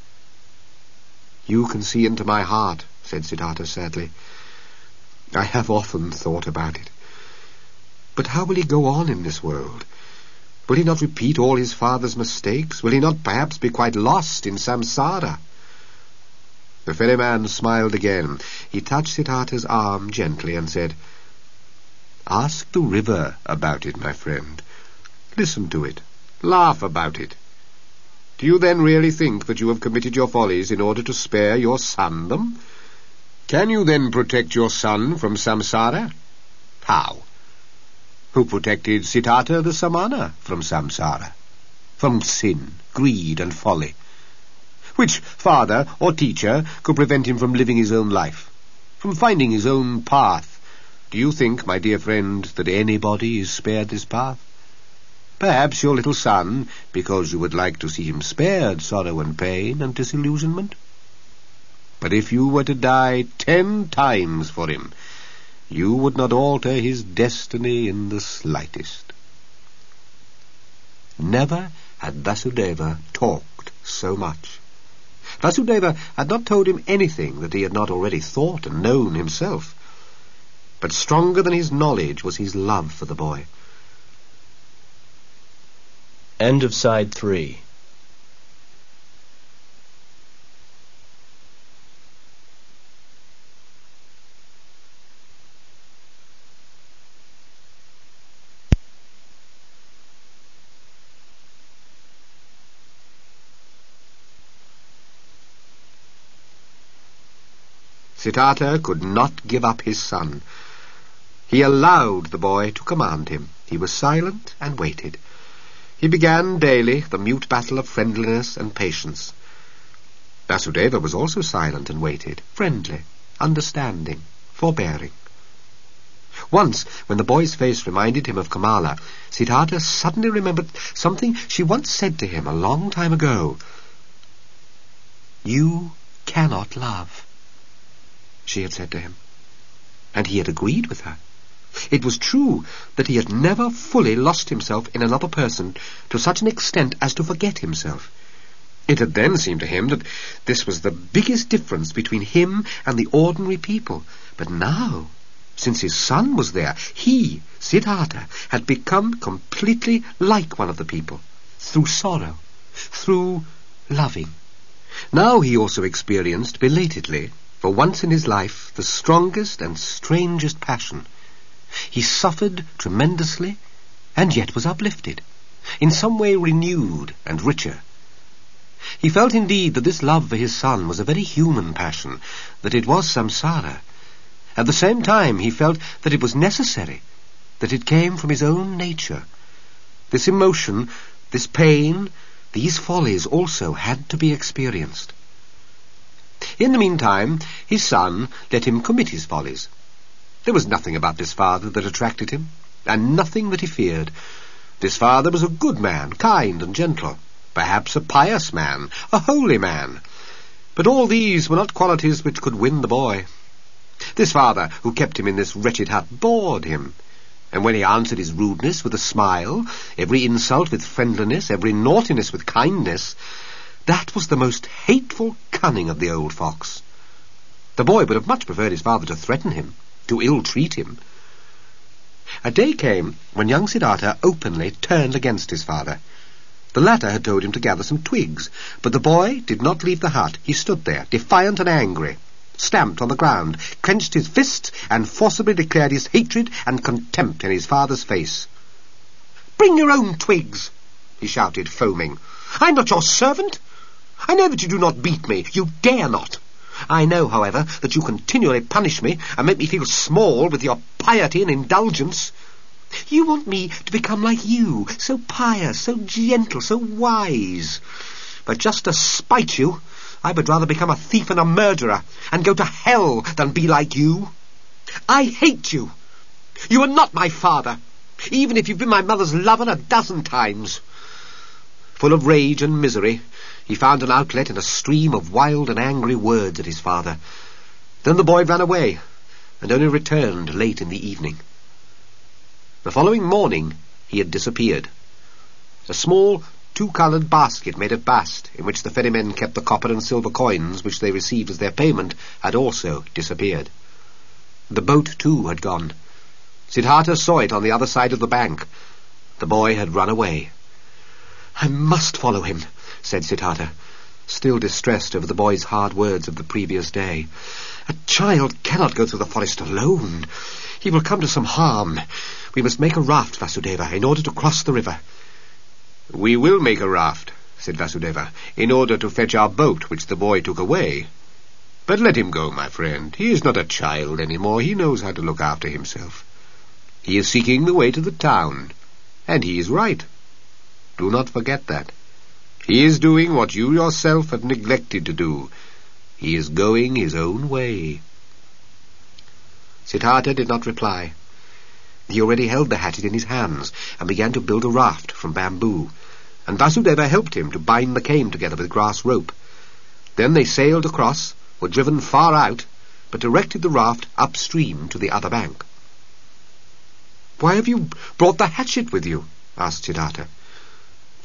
[SPEAKER 1] "You can see into my heart," said Siddhartha sadly. "I have often thought about it. But how will he go on in this world? Will he not repeat all his father's mistakes? Will he not perhaps be quite lost in samsara?" The ferryman smiled again. He touched Siddhartha's arm gently and said, "Ask the river about it, my friend. Listen to it. Laugh about it. Do you then really think that you have committed your follies in order to spare your son them? Can you then protect your son from samsara? How? Who protected Siddhartha the Samana from samsara, from sin, greed, and folly? Which father or teacher could prevent him from living his own life, from finding his own path? Do you think, my dear friend, that anybody is spared this path? Perhaps your little son, because you would like to see him spared sorrow and pain and disillusionment. But if you were to die ten times for him, you would not alter his destiny in the slightest. Never had Vasudeva talked so much. Vasudeva had not told him anything that he had not already thought and known himself. But stronger than his knowledge was his love for the boy.
[SPEAKER 2] End of side three.
[SPEAKER 1] Siddhartha could not give up his son. He allowed the boy to command him. He was silent and waited. He began daily the mute battle of friendliness and patience. Vasudeva was also silent and waited, friendly, understanding, forbearing. Once, when the boy's face reminded him of Kamala, Siddhartha suddenly remembered something she once said to him a long time ago. "You cannot love," she had said to him, and he had agreed with her. It was true that he had never fully lost himself in another person to such an extent as to forget himself. It had then seemed to him that this was the biggest difference between him and the ordinary people. But now, since his son was there, he, Siddhartha, had become completely like one of the people, through sorrow, through loving. Now he also experienced, belatedly, for once in his life, the strongest and strangest passion. He suffered tremendously, and yet was uplifted, in some way renewed and richer. He felt indeed that this love for his son was a very human passion, that it was samsara. At the same time he felt that it was necessary, that it came from his own nature. This emotion, this pain, these follies also had to be experienced. In the meantime, his son let him commit his follies. There was nothing about this father that attracted him, and nothing that he feared. This father was a good man, kind and gentle, perhaps a pious man, a holy man. But all these were not qualities which could win the boy. This father, who kept him in this wretched hut, bored him, and when he answered his rudeness with a smile, every insult with friendliness, every naughtiness with kindness, that was the most hateful cunning of the old fox. The boy would have much preferred his father to threaten him, to ill-treat him. A day came when young Siddhartha openly turned against his father. The latter had told him to gather some twigs, but the boy did not leave the hut. He stood there, defiant and angry, stamped on the ground, clenched his fists, and forcibly declared his hatred and contempt in his father's face. "Bring your own twigs," he shouted, foaming. "I'm not your servant. I know that you do not beat me. You dare not. I know, however, that you continually punish me and make me feel small with your piety and indulgence. You want me to become like you, so pious, so gentle, so wise. But just to spite you, I would rather become a thief and a murderer and go to hell than be like you. I hate you. You are not my father, even if you've been my mother's lover a dozen times." Full of rage and misery, he found an outlet in a stream of wild and angry words at his father. Then the boy ran away, and only returned late in the evening. The following morning he had disappeared. A small two-coloured basket made of bast, in which the ferrymen kept the copper and silver coins which they received as their payment, had also disappeared. The boat, too, had gone. Siddhartha saw it on the other side of the bank. The boy had run away. "I must follow him," said Siddhartha, still distressed over the boy's hard words of the previous day. "A child cannot go through the forest alone. He will come to some harm. We must make a raft, Vasudeva, in order to cross the river." "We will make a raft," said Vasudeva, "in order to fetch our boat which the boy took away. But let him go, my friend. He is not a child any more. He knows how to look after himself. He is seeking the way to the town, and he is right. Do not forget that. He is doing what you yourself have neglected to do. He is going his own way." Siddhartha did not reply. He already held the hatchet in his hands and began to build a raft from bamboo, and Vasudeva helped him to bind the cane together with grass rope. Then they sailed across, were driven far out, but directed the raft upstream to the other bank. "Why have you brought the hatchet with you?" asked Siddhartha.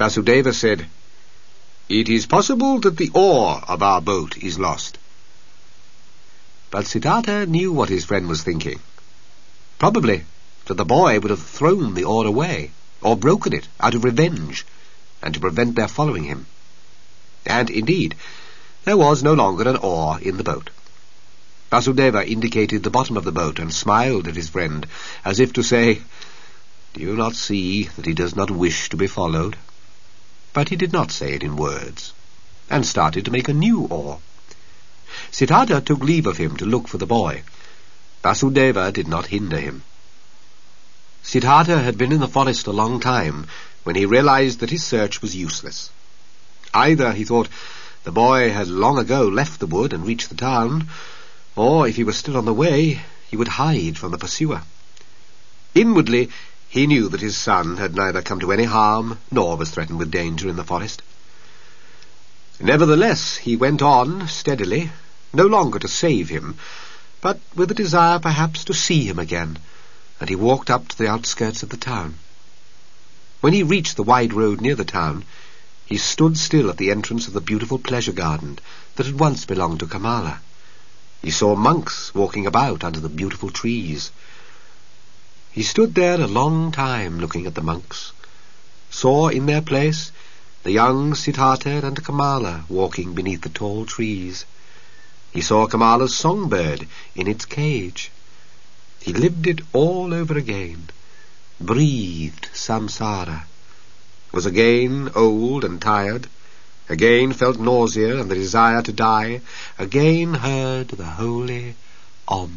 [SPEAKER 1] Vasudeva said, "It is possible that the oar of our boat is lost." But Siddhartha knew what his friend was thinking. Probably that the boy would have thrown the oar away, or broken it out of revenge, and to prevent their following him. And indeed, there was no longer an oar in the boat. Vasudeva indicated the bottom of the boat and smiled at his friend, as if to say, "Do you not see that he does not wish to be followed?" But he did not say it in words, and started to make a new oar. Siddhartha took leave of him to look for the boy. Vasudeva did not hinder him. Siddhartha had been in the forest a long time when he realized that his search was useless. Either, he thought, the boy had long ago left the wood and reached the town, or if he was still on the way, he would hide from the pursuer. Inwardly, he knew that his son had neither come to any harm nor was threatened with danger in the forest. Nevertheless, he went on steadily, no longer to save him, but with a desire perhaps to see him again, and he walked up to the outskirts of the town. When he reached the wide road near the town, he stood still at the entrance of the beautiful pleasure garden that had once belonged to Kamala. He saw monks walking about under the beautiful trees. He stood there a long time looking at the monks, saw in their place the young Siddhartha and Kamala walking beneath the tall trees. He saw Kamala's songbird in its cage. He lived it all over again, breathed samsara, was again old and tired, again felt nausea and the desire to die, again heard the holy Om.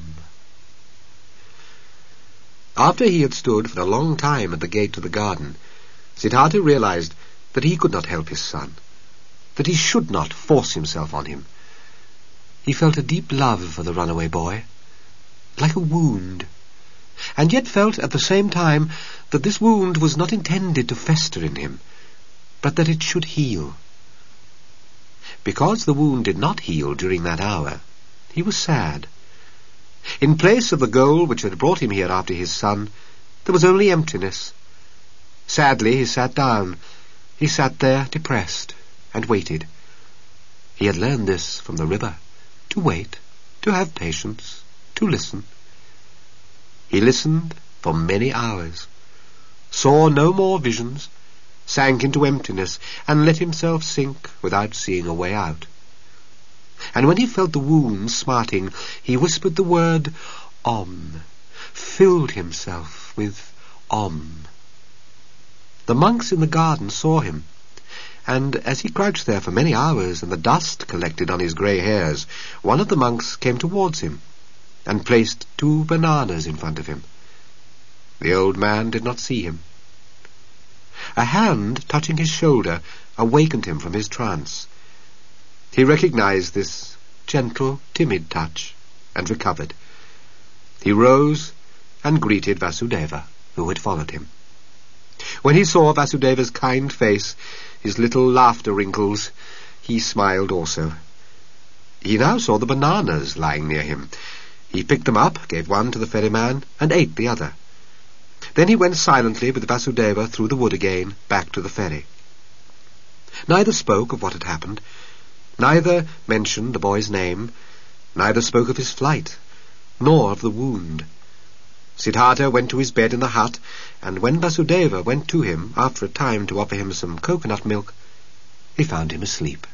[SPEAKER 1] After he had stood for a long time at the gate to the garden, Siddhartha realized that he could not help his son, that he should not force himself on him. He felt a deep love for the runaway boy, like a wound, and yet felt at the same time that this wound was not intended to fester in him, but that it should heal. Because the wound did not heal during that hour, he was sad. In place of the goal which had brought him here after his son, there was only emptiness. Sadly he sat down. He sat there depressed and waited. He had learned this from the river, to wait, to have patience, to listen. He listened for many hours, saw no more visions, sank into emptiness, and let himself sink without seeing a way out. And when he felt the wound smarting, he whispered the word Om, filled himself with Om. The monks in the garden saw him, and as he crouched there for many hours and the dust collected on his grey hairs, one of the monks came towards him and placed two bananas in front of him. The old man did not see him. A hand touching his shoulder awakened him from his trance. He recognized this gentle, timid touch, and recovered. He rose and greeted Vasudeva, who had followed him. When he saw Vasudeva's kind face, his little laughter wrinkles, he smiled also. He now saw the bananas lying near him. He picked them up, gave one to the ferryman, and ate the other. Then he went silently with Vasudeva through the wood again, back to the ferry. Neither spoke of what had happened, neither mentioned the boy's name, neither spoke of his flight, nor of the wound. Siddhartha went to his bed in the hut, and when Vasudeva went to him after a time to offer him some coconut milk, he found him asleep.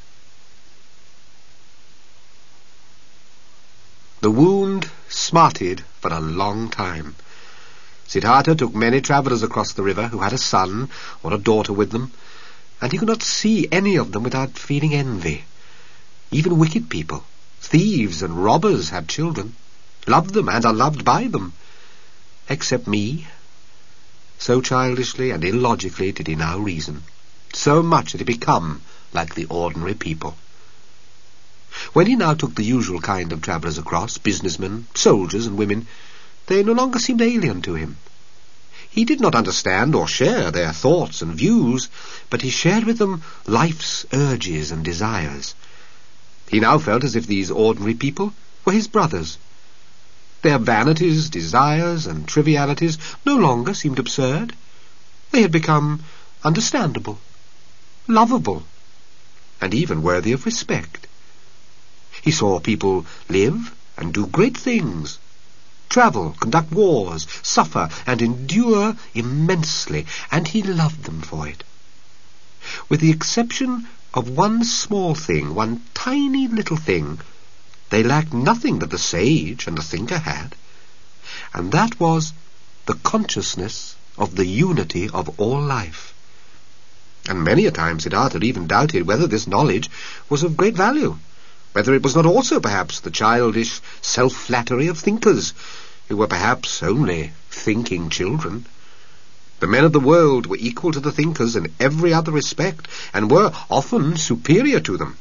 [SPEAKER 1] The wound smarted for a long time. Siddhartha took many travellers across the river who had a son or a daughter with them, and he could not see any of them without feeling envy. Even wicked people, thieves and robbers, had children, loved them and are loved by them. Except me. So childishly and illogically did he now reason. So much had he become like the ordinary people. When he now took the usual kind of travellers across, businessmen, soldiers and women, they no longer seemed alien to him. He did not understand or share their thoughts and views, but he shared with them life's urges and desires. He now felt as if these ordinary people were his brothers. Their vanities, desires, and trivialities no longer seemed absurd. They had become understandable, lovable, and even worthy of respect. He saw people live and do great things, travel, conduct wars, suffer and endure immensely, and he loved them for it. With the exception of one small thing, one tiny little thing, they lacked nothing that the sage and the thinker had, and that was the consciousness of the unity of all life. And many a time Siddhartha even doubted whether this knowledge was of great value, whether it was not also perhaps the childish self-flattery of thinkers, who were perhaps only thinking children. The men of the world were equal to the thinkers in every other respect, and were often superior to them.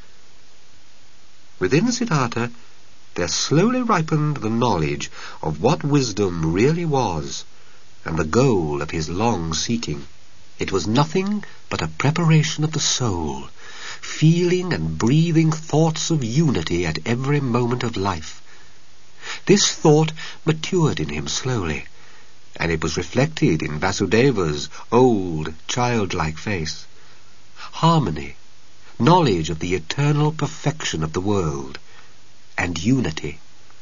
[SPEAKER 1] Within Siddhartha there slowly ripened the knowledge of what wisdom really was, and the goal of his long seeking. It was nothing but a preparation of the soul, feeling and breathing thoughts of unity at every moment of life. This thought matured in him slowly, and it was reflected in Vasudeva's old, childlike face. Harmony, knowledge of the eternal perfection of the world, and unity.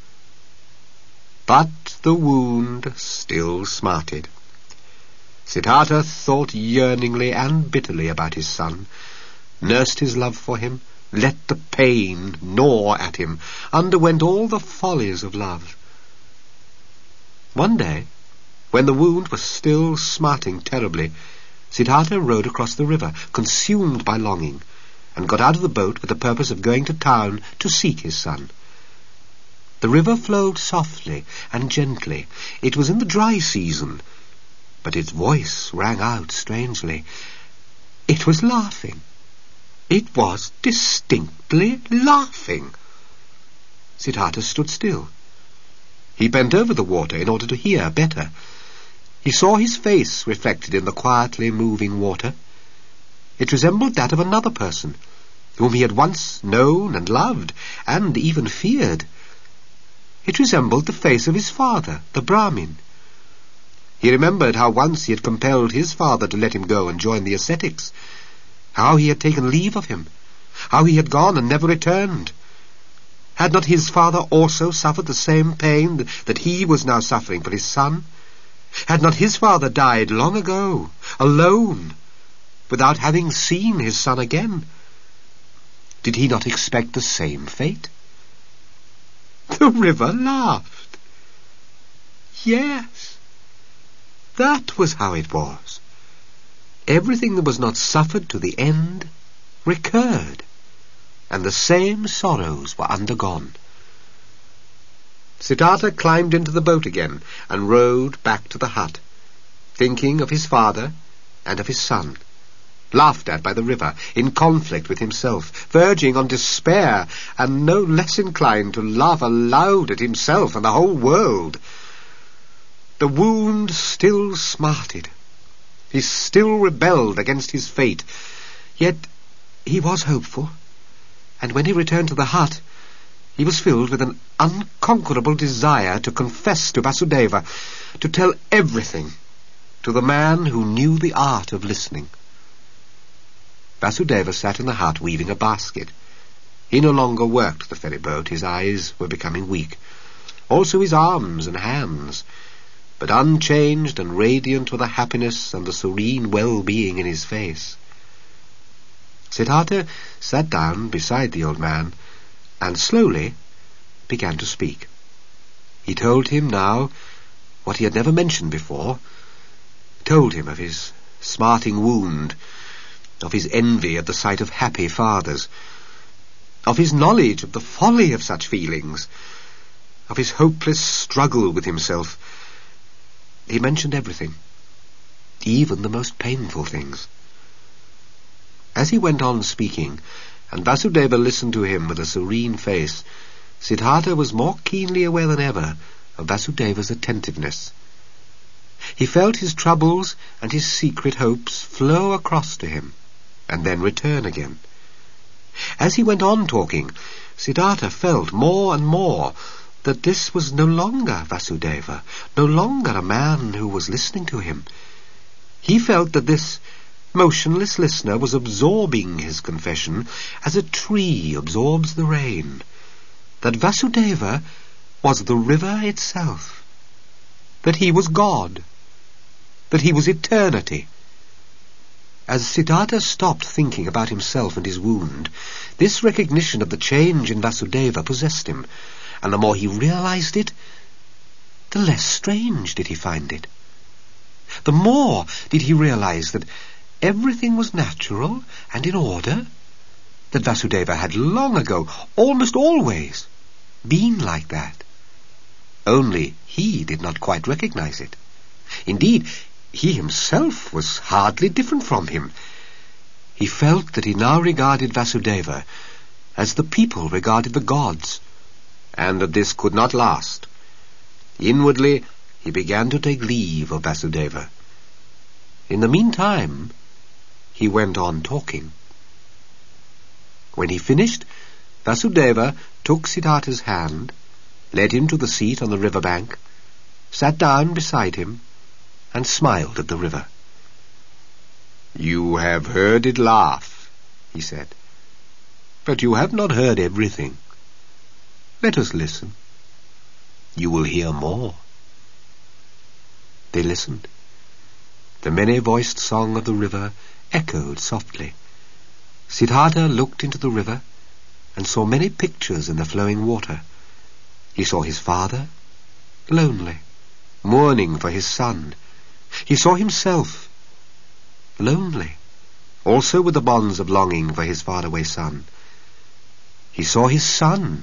[SPEAKER 1] But the wound still smarted. Siddhartha thought yearningly and bitterly about his son, nursed his love for him, let the pain gnaw at him, underwent all the follies of love. One day, when the wound was still smarting terribly, Siddhartha rowed across the river, consumed by longing, and got out of the boat with the purpose of going to town to seek his son. The river flowed softly and gently. It was in the dry season, but its voice rang out strangely. It was laughing. It was distinctly laughing. Siddhartha stood still. He bent over the water in order to hear better. He saw his face reflected in the quietly moving water. It resembled that of another person, whom he had once known and loved, and even feared. It resembled the face of his father, the Brahmin. He remembered how once he had compelled his father to let him go and join the ascetics, how he had taken leave of him, how he had gone and never returned. Had not his father also suffered the same pain that he was now suffering for his son? Had not his father died long ago, alone, without having seen his son again? Did he not expect the same fate? The river laughed. Yes, that was how it was. Everything that was not suffered to the end recurred, and the same sorrows were undergone. Siddhartha climbed into the boat again and rowed back to the hut, thinking of his father and of his son, laughed at by the river, in conflict with himself, verging on despair, and no less inclined to laugh aloud at himself and the whole world. The wound still smarted. He still rebelled against his fate, yet he was hopeful, and when he returned to the hut, he was filled with an unconquerable desire to confess to Vasudeva, to tell everything to the man who knew the art of listening. Vasudeva sat in the hut weaving a basket. He no longer worked the ferry boat. His eyes were becoming weak, also his arms and hands, but unchanged and radiant were the happiness and the serene well-being in his face. Siddhartha sat down beside the old man and slowly began to speak. He told him now what he had never mentioned before, told him of his smarting wound, of his envy at the sight of happy fathers, of his knowledge of the folly of such feelings, of his hopeless struggle with himself. He mentioned everything, even the most painful things. As he went on speaking, and Vasudeva listened to him with a serene face, Siddhartha was more keenly aware than ever of Vasudeva's attentiveness. He felt his troubles and his secret hopes flow across to him, and then return again. As he went on talking, Siddhartha felt more and more that this was no longer Vasudeva, no longer a man who was listening to him. He felt that this motionless listener was absorbing his confession as a tree absorbs the rain, that Vasudeva was the river itself, that he was God, that he was eternity. As Siddhartha stopped thinking about himself and his wound, this recognition of the change in Vasudeva possessed him, and the more he realized it, the less strange did he find it. The more did he realize that everything was natural and in order, that Vasudeva had long ago, almost always, been like that. Only he did not quite recognize it. Indeed, he himself was hardly different from him. He felt that he now regarded Vasudeva as the people regarded the gods, and that this could not last. Inwardly, he began to take leave of Vasudeva. In the meantime, he went on talking. When he finished, Vasudeva took Siddhartha's hand, led him to the seat on the river bank, sat down beside him, and smiled at the river. "You have heard it laugh," he said, "but you have not heard everything. Let us listen. You will hear more." They listened. The many-voiced song of the river echoed softly. Siddhartha looked into the river and saw many pictures in the flowing water. He saw his father, lonely, mourning for his son. He saw himself, lonely, also with the bonds of longing for his faraway son. He saw his son,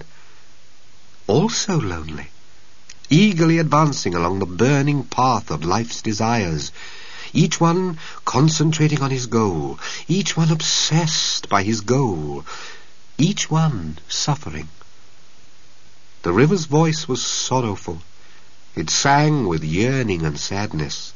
[SPEAKER 1] also lonely, eagerly advancing along the burning path of life's desires, each one concentrating on his goal, each one obsessed by his goal, each one suffering. The river's voice was sorrowful. It sang with yearning and sadness.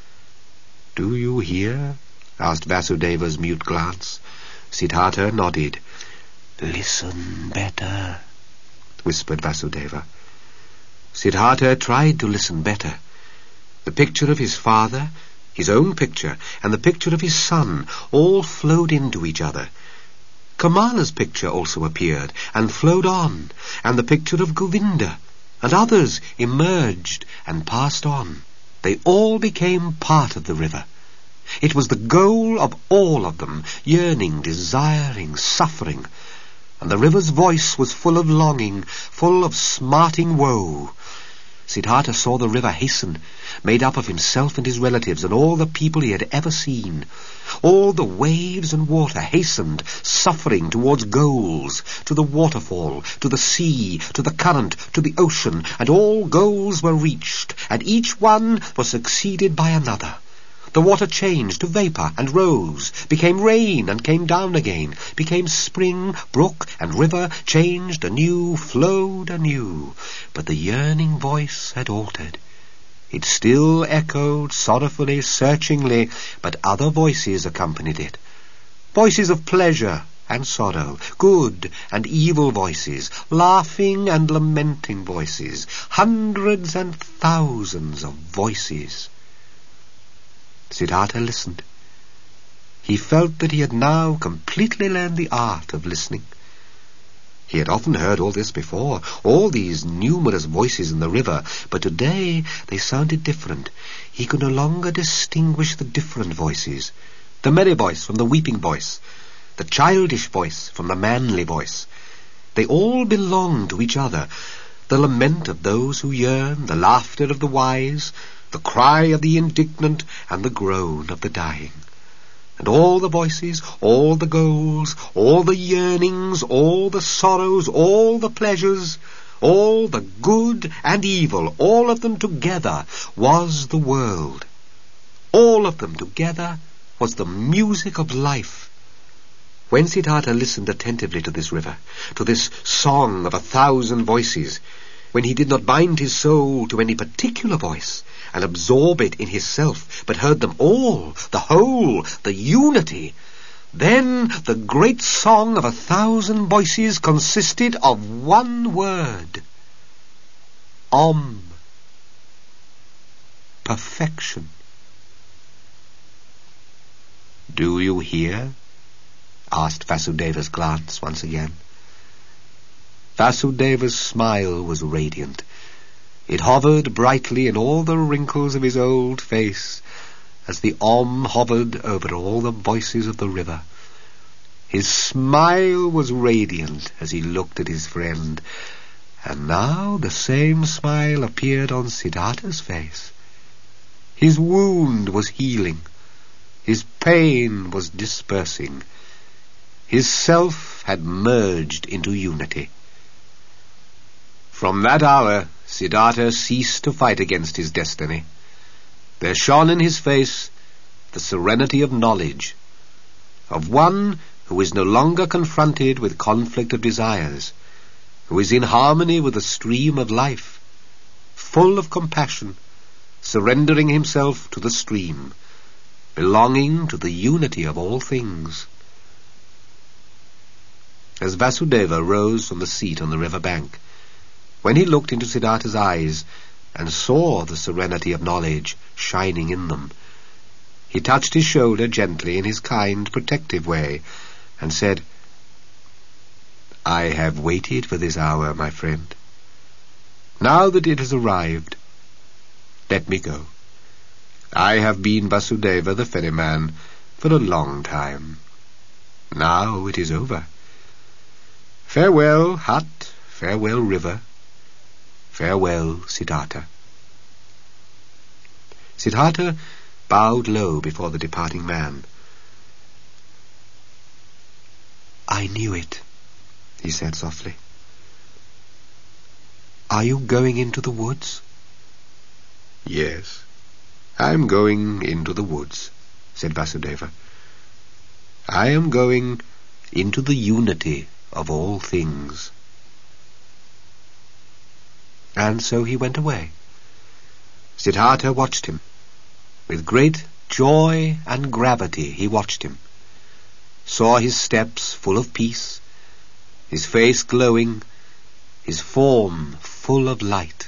[SPEAKER 1] "Do you hear?" asked Vasudeva's mute glance. Siddhartha nodded. "Listen better," whispered Vasudeva. Siddhartha tried to listen better. The picture of his father, his own picture, and the picture of his son all flowed into each other. Kamala's picture also appeared and flowed on, and the picture of Govinda, and others emerged and passed on. They all became part of the river. It was the goal of all of them, yearning, desiring, suffering. And the river's voice was full of longing, full of smarting woe. Siddhartha saw the river hasten, made up of himself and his relatives and all the people he had ever seen. All the waves and water hastened, suffering towards goals, to the waterfall, to the sea, to the current, to the ocean, and all goals were reached, and each one was succeeded by another. The water changed to vapour and rose, became rain and came down again, became spring, brook, and river, changed anew, flowed anew. But the yearning voice had altered. It still echoed sorrowfully, searchingly, but other voices accompanied it. Voices of pleasure and sorrow, good and evil voices, laughing and lamenting voices, hundreds and thousands of voices. Siddhartha listened. He felt that he had now completely learned the art of listening. He had often heard all this before, all these numerous voices in the river, but today they sounded different. He could no longer distinguish the different voices, the merry voice from the weeping voice, the childish voice from the manly voice. They all belonged to each other, the lament of those who yearn, the laughter of the wise, the cry of the indignant, and the groan of the dying. And all the voices, all the goals, all the yearnings, all the sorrows, all the pleasures, all the good and evil, all of them together was the world. All of them together was the music of life. When Siddhartha listened attentively to this river, to this song of a thousand voices, when he did not bind his soul to any particular voice and absorb it in his self, but heard them all, the whole, the unity, then the great song of a thousand voices consisted of one word: Om. Perfection. "Do you hear?" asked Vasudeva's glance once again. Vasudeva's smile was radiant. It hovered brightly in all the wrinkles of his old face, as the Om hovered over all the voices of the river. His smile was radiant as he looked at his friend, and now the same smile appeared on Siddhartha's face. His wound was healing. His pain was dispersing. His self had merged into unity. From that hour, Siddhartha ceased to fight against his destiny. There shone in his face the serenity of knowledge, of one who is no longer confronted with conflict of desires, who is in harmony with the stream of life, full of compassion, surrendering himself to the stream, belonging to the unity of all things. As Vasudeva rose from the seat on the river bank, when he looked into Siddhartha's eyes and saw the serenity of knowledge shining in them, he touched his shoulder gently in his kind, protective way, and said, "I have waited for this hour, my friend. Now that it has arrived, let me go. I have been Vasudeva the ferryman for a long time. Now it is over. Farewell, hut, farewell, river, farewell, Siddhartha." Siddhartha bowed low before the departing man. "I knew it," he said softly. "Are you going into the woods?" "Yes, I'm going into the woods," said Vasudeva. "I am going into the unity of all things." And so he went away. Siddhartha watched him. With great joy and gravity he watched him, saw his steps full of peace, his face glowing, his form full of light.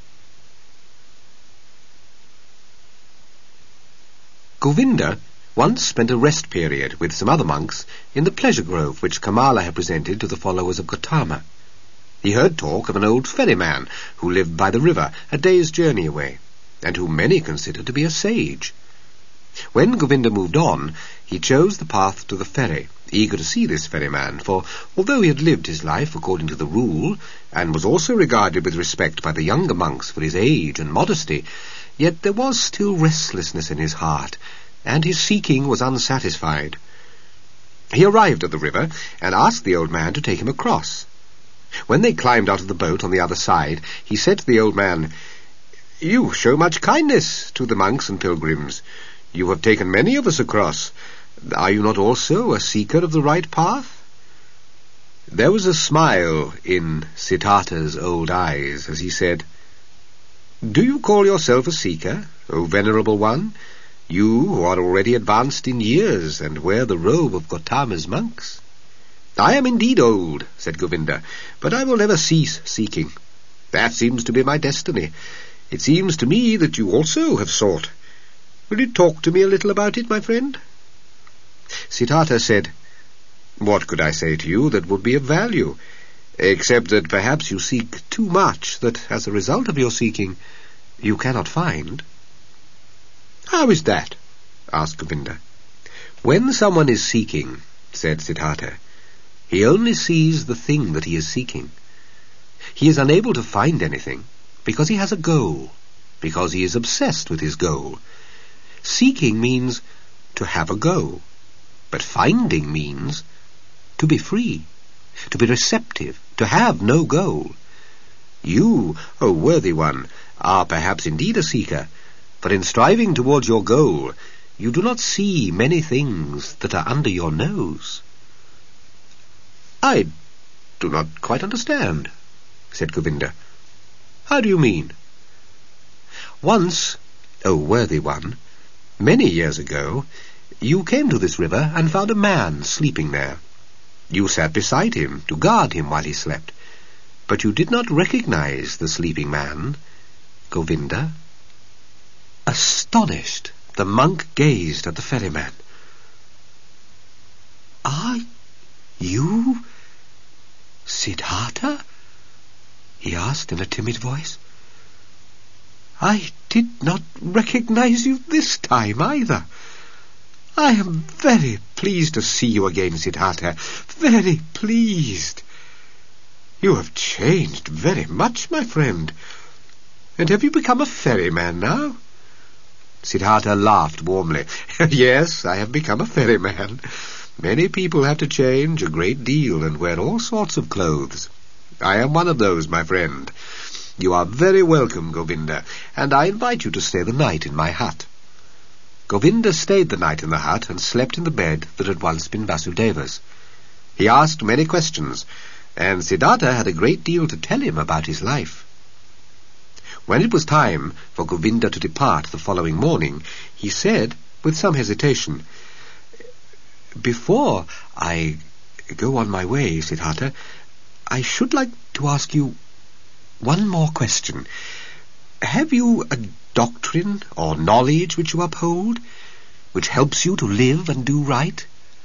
[SPEAKER 1] Govinda once spent a rest period with some other monks in the pleasure grove which Kamala had presented to the followers of Gautama. He heard talk of an old ferryman who lived by the river a day's journey away, and whom many considered to be a sage. When Govinda moved on, he chose the path to the ferry, eager to see this ferryman, for although he had lived his life according to the rule, and was also regarded with respect by the younger monks for his age and modesty, yet there was still restlessness in his heart, and his seeking was unsatisfied. He arrived at the river and asked the old man to take him across. When they climbed out of the boat on the other side, he said to the old man, "You show much kindness to the monks and pilgrims. You have taken many of us across. Are you not also a seeker of the right path?" There was a smile in Siddhartha's old eyes as he said, "Do you call yourself a seeker, O venerable one, you who are already advanced in years and wear the robe of Gautama's monks?" "I am indeed old," said Govinda, "but I will never cease seeking. That seems to be my destiny. It seems to me that you also have sought. Will you talk to me a little about it, my friend?" Siddhartha said, "What could I say to you that would be of value, except that perhaps you seek too much that, as a result of your seeking, you cannot find?" "How is that?" asked Govinda. "When someone is seeking," said Siddhartha, "he only sees the thing that he is seeking. He is unable to find anything because he has a goal, because he is obsessed with his goal. Seeking means to have a goal, but finding means to be free, to be receptive, to have no goal. You, O worthy one, are perhaps indeed a seeker, but in striving towards your goal, you do not see many things that are under your nose." "I do not quite understand," said Govinda. "How do you mean?" "Once, O worthy one, many years ago, you came to this river and found a man sleeping there. You sat beside him to guard him while he slept, but you did not recognize the sleeping man, Govinda." Astonished, the monk gazed at the ferryman. Are you Siddhartha? He asked in a timid voice. I did not recognize you this time either. I am very pleased to see you again, Siddhartha. Very pleased. You have changed very much, my friend. And have you become a ferryman now? Siddhartha laughed warmly. Yes, I have become a ferryman. Many people have to change a great deal and wear all sorts of clothes. I am one of those, my friend. You are very welcome, Govinda, and I invite you to stay the night in my hut. Govinda stayed the night in the hut and slept in the bed that had once been Vasudeva's. He asked many questions, and Siddhartha had a great deal to tell him about his life. When it was time for Govinda to depart the following morning, he said, with some hesitation, Before I go on my way, Siddhartha, I should like to ask you one more question. Have you a doctrine or knowledge which you uphold, which helps you to live and do right?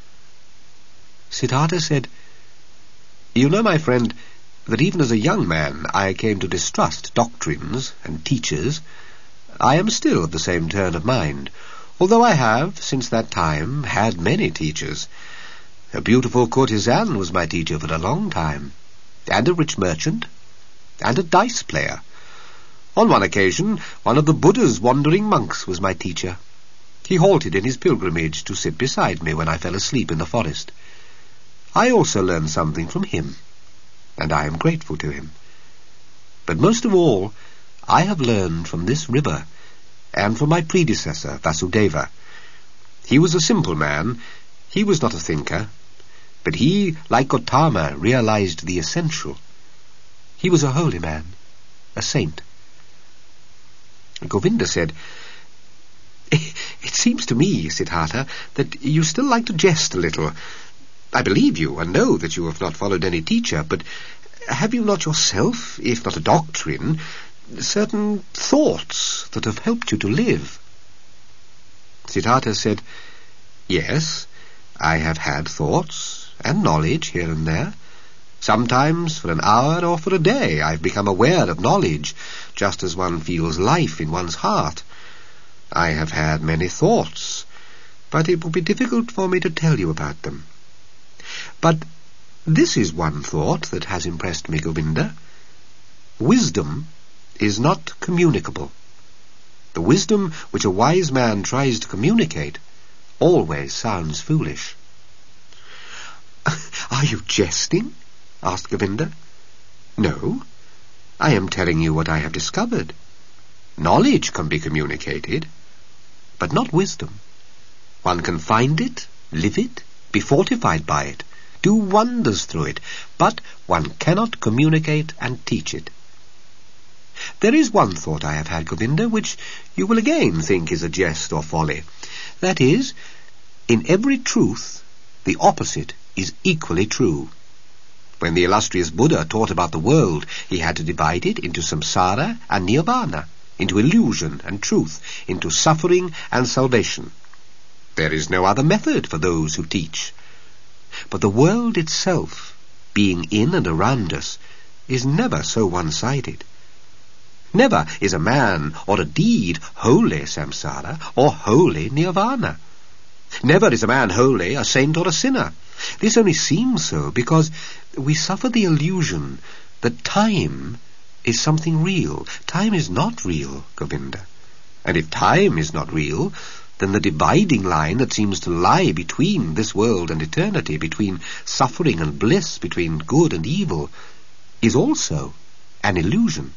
[SPEAKER 1] Siddhartha said, You know, my friend, that even as a young man I came to distrust doctrines and teachers. I am still of the same turn of mind, although I have, since that time, had many teachers. A beautiful courtesan was my teacher for a long time, and a rich merchant, and a dice player. On one occasion, one of the Buddha's wandering monks was my teacher. He halted in his pilgrimage to sit beside me when I fell asleep in the forest. I also learned something from him, and I am grateful to him. But most of all, I have learned from this river, and from my predecessor, Vasudeva. He was a simple man. He was not a thinker, but he, like Gautama, realized the essential. He was a holy man, a saint. Govinda said, It seems to me, Siddhartha, that you still like to jest a little. I believe you and know that you have not followed any teacher, but have you not yourself, if not a doctrine, certain thoughts that have helped you to live? Siddhartha said, Yes, I have had thoughts and knowledge here and there. Sometimes for an hour or for a day I've become aware of knowledge, just as one feels life in one's heart. I have had many thoughts, but it would be difficult for me to tell you about them. But this is one thought that has impressed me, Govinda. Wisdom is not communicable. The wisdom which a wise man tries to communicate always sounds foolish. Are you jesting? Asked Govinda. No, I am telling you what I have discovered. Knowledge can be communicated, but not wisdom. One can find it, live it, be fortified by it, do wonders through it, but one cannot communicate and teach it. There is one thought I have had, Govinda, which you will again think is a jest or folly. That is, in every truth, the opposite is equally true. When the illustrious Buddha taught about the world, he had to divide it into samsara and nirvana, into illusion and truth, into suffering and salvation. There is no other method for those who teach. But the world itself, being in and around us, is never so one-sided. Never is a man or a deed wholly samsara or wholly nirvana. Never is a man wholly a saint or a sinner. This only seems so because we suffer the illusion that time is something real. Time is not real, Govinda. And if time is not real, then the dividing line that seems to lie between this world and eternity, between suffering and bliss, between good and evil, is also an illusion.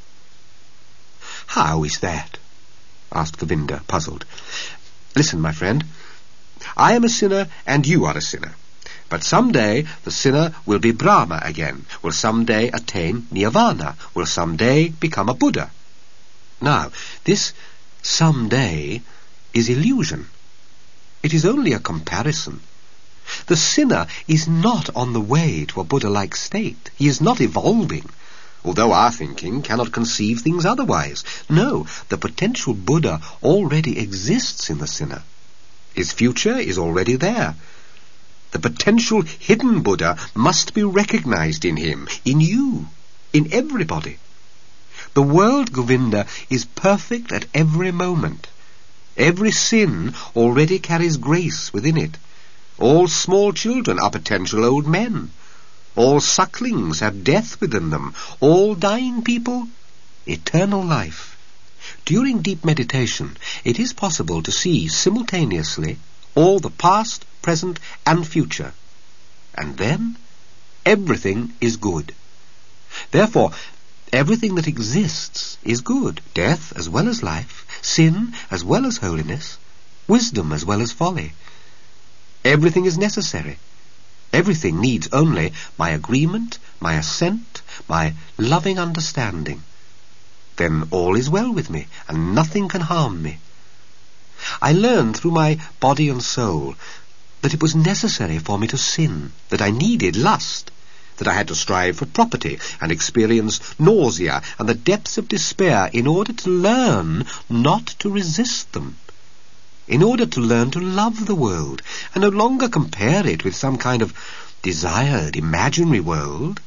[SPEAKER 1] How is that? Asked Govinda, puzzled. Listen, my friend. I am a sinner and you are a sinner. But some day the sinner will be Brahma again, will some day attain nirvana, will some day become a Buddha. Now, this some day is illusion. It is only a comparison. The sinner is not on the way to a Buddha-like state. He is not evolving, although our thinking cannot conceive things otherwise. No, the potential Buddha already exists in the sinner. His future is already there. The potential hidden Buddha must be recognized in him, in you, in everybody. The world, Govinda, is perfect at every moment. Every sin already carries grace within it. All small children are potential old men. All sucklings have death within them. All dying people, eternal life. During deep meditation, it is possible to see simultaneously all the past, present, and future. And then, everything is good. Therefore, everything that exists is good. Death as well as life, sin as well as holiness, wisdom as well as folly. Everything is necessary. Everything needs only my agreement, my assent, my loving understanding. Then all is well with me, and nothing can harm me. I learned through my body and soul that it was necessary for me to sin, that I needed lust, that I had to strive for property and experience nausea and the depths of despair in order to learn not to resist them, in order to learn to love the world and no longer compare it with some kind of desired imaginary world.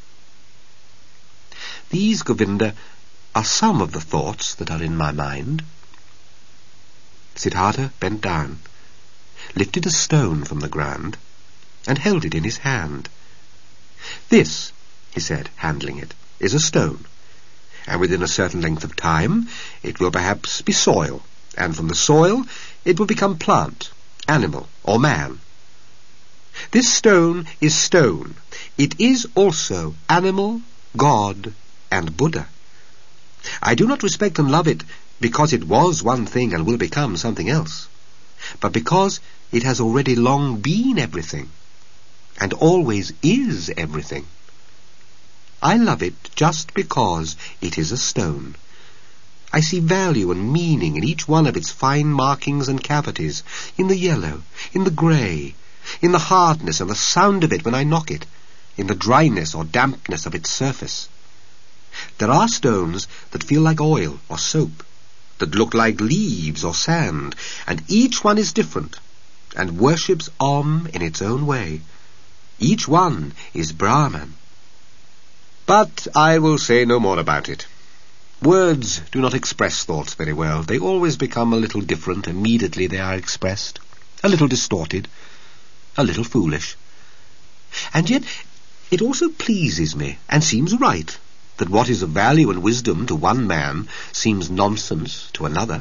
[SPEAKER 1] These, Govinda, are some of the thoughts that are in my mind. Siddhartha bent down, lifted a stone from the ground, and held it in his hand. This, he said, handling it, is a stone, and within a certain length of time it will perhaps be soil, and from the soil it will become plant, animal, or man. This stone is stone. It is also animal, God, and Buddha. I do not respect and love it because it was one thing and will become something else, but because it has already long been everything, and always is everything. I love it just because it is a stone. I see value and meaning in each one of its fine markings and cavities, in the yellow, in the grey, in the hardness and the sound of it when I knock it, in the dryness or dampness of its surface. There are stones that feel like oil or soap, that look like leaves or sand, and each one is different, and worships Om in its own way. Each one is Brahman. But I will say no more about it. Words do not express thoughts very well. They always become a little different immediately they are expressed, a little distorted, a little foolish. And yet it also pleases me, and seems right, that what is of value and wisdom to one man seems nonsense to another.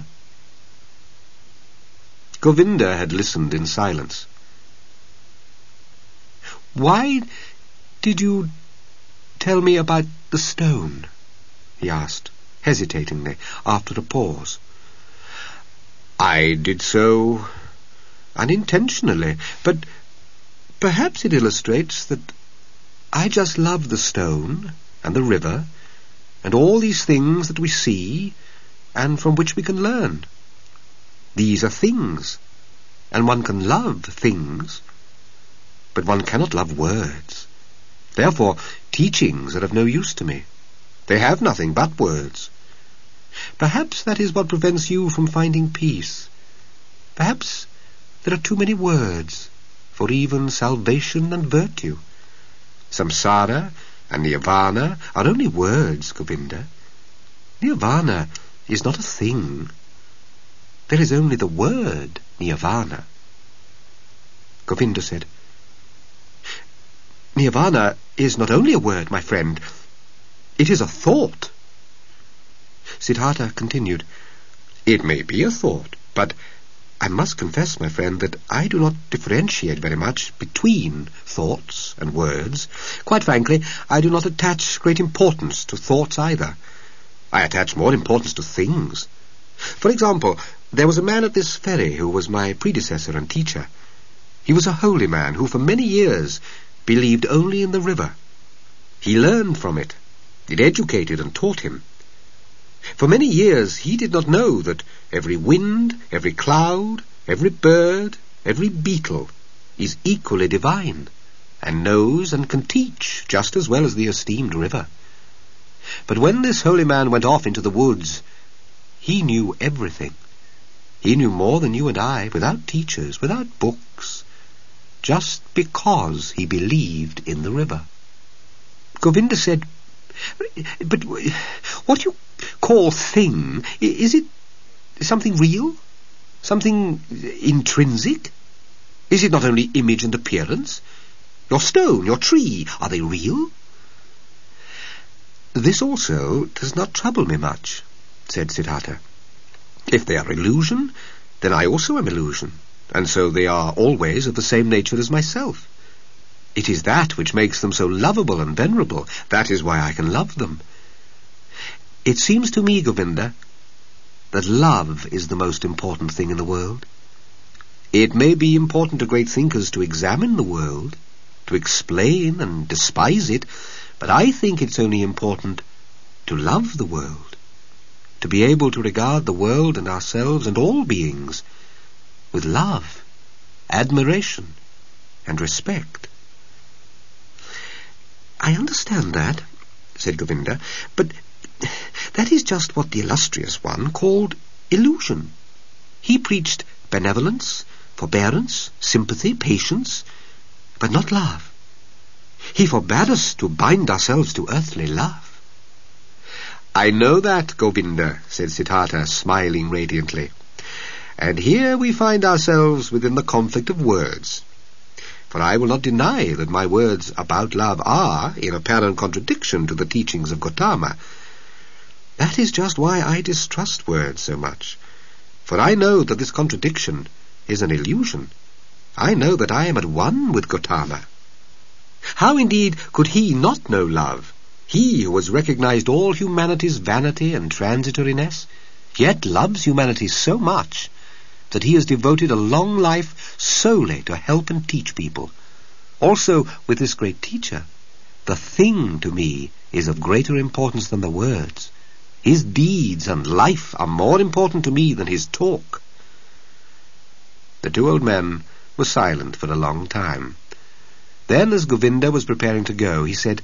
[SPEAKER 1] Govinda had listened in silence. "Why did you tell me about the stone?" he asked, hesitatingly, after a pause. "I did so unintentionally, but perhaps it illustrates that I just love the stone and the river, and all these things that we see, and from which we can learn. These are things, and one can love things, but one cannot love words. Therefore, teachings are of no use to me. They have nothing but words. Perhaps that is what prevents you from finding peace. Perhaps there are too many words for even salvation and virtue. Samsara and Nirvana are only words, Govinda. Nirvana is not a thing. There is only the word Nirvana." Govinda said, "Nirvana is not only a word, my friend. It is a thought." Siddhartha continued, "It may be a thought, but I must confess, my friend, that I do not differentiate very much between thoughts and words. Quite frankly, I do not attach great importance to thoughts either. I attach more importance to things. For example, there was a man at this ferry who was my predecessor and teacher. He was a holy man who for many years believed only in the river. He learned from it. It educated and taught him. For many years he did not know that every wind, every cloud, every bird, every beetle is equally divine, and knows and can teach just as well as the esteemed river. But when this holy man went off into the woods, he knew everything. He knew more than you and I, without teachers, without books, just because he believed in the river. Govinda said, "But what you call thing, is it something real? Something intrinsic? Is it not only image and appearance? Your stone, your tree, are they real?" "This also does not trouble me much," said Siddhartha. "If they are illusion, then I also am illusion, and so they are always of the same nature as myself. It is that which makes them so lovable and venerable. That is why I can love them. It seems to me, Govinda, that love is the most important thing in the world. It may be important to great thinkers to examine the world, to explain and despise it, but I think it's only important to love the world, to be able to regard the world and ourselves and all beings with love, admiration, and respect." "I understand that," said Govinda, "but that is just what the illustrious one called illusion. He preached benevolence, forbearance, sympathy, patience, but not love. He forbade us to bind ourselves to earthly love." "I know that, Govinda," said Siddhartha, smiling radiantly. "And here we find ourselves within the conflict of words. For I will not deny that my words about love are in apparent contradiction to the teachings of Gautama. That is just why I distrust words so much. For I know that this contradiction is an illusion. I know that I am at one with Gautama. How indeed could he not know love, he who has recognized all humanity's vanity and transitoriness, yet loves humanity so much that he has devoted a long life solely to help and teach people. Also, with this great teacher, the thing to me is of greater importance than the words. His deeds and life are more important to me than his talk." The two old men were silent for a long time. Then, as Govinda was preparing to go, he said,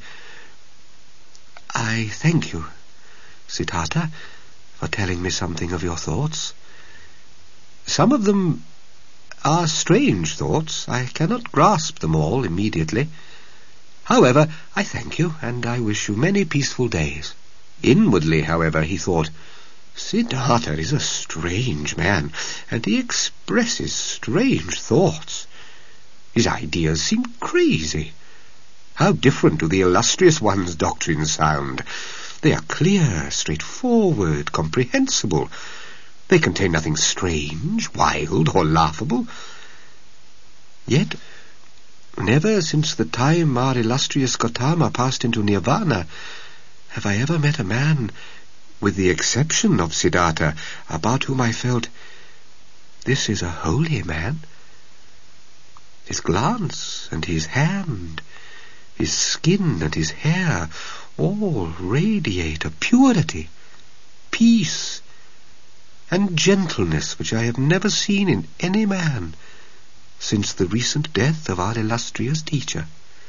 [SPEAKER 1] "I thank you, Siddhartha, for telling me something of your thoughts. Some of them are strange thoughts. I cannot grasp them all immediately. However, I thank you, and I wish you many peaceful days." Inwardly, however, he thought, "Siddhartha is a strange man, and he expresses strange thoughts. His ideas seem crazy. How different do the illustrious one's doctrines sound! They are clear, straightforward, comprehensible. They contain nothing strange, wild, or laughable. Yet, never since the time our illustrious Gautama passed into Nirvana have I ever met a man, with the exception of Siddhartha, about whom I felt, this is a holy man. His glance and his hand, his skin and his hair, all radiate a purity, peace, and gentleness which I have never seen in any man since the recent death of our illustrious teacher."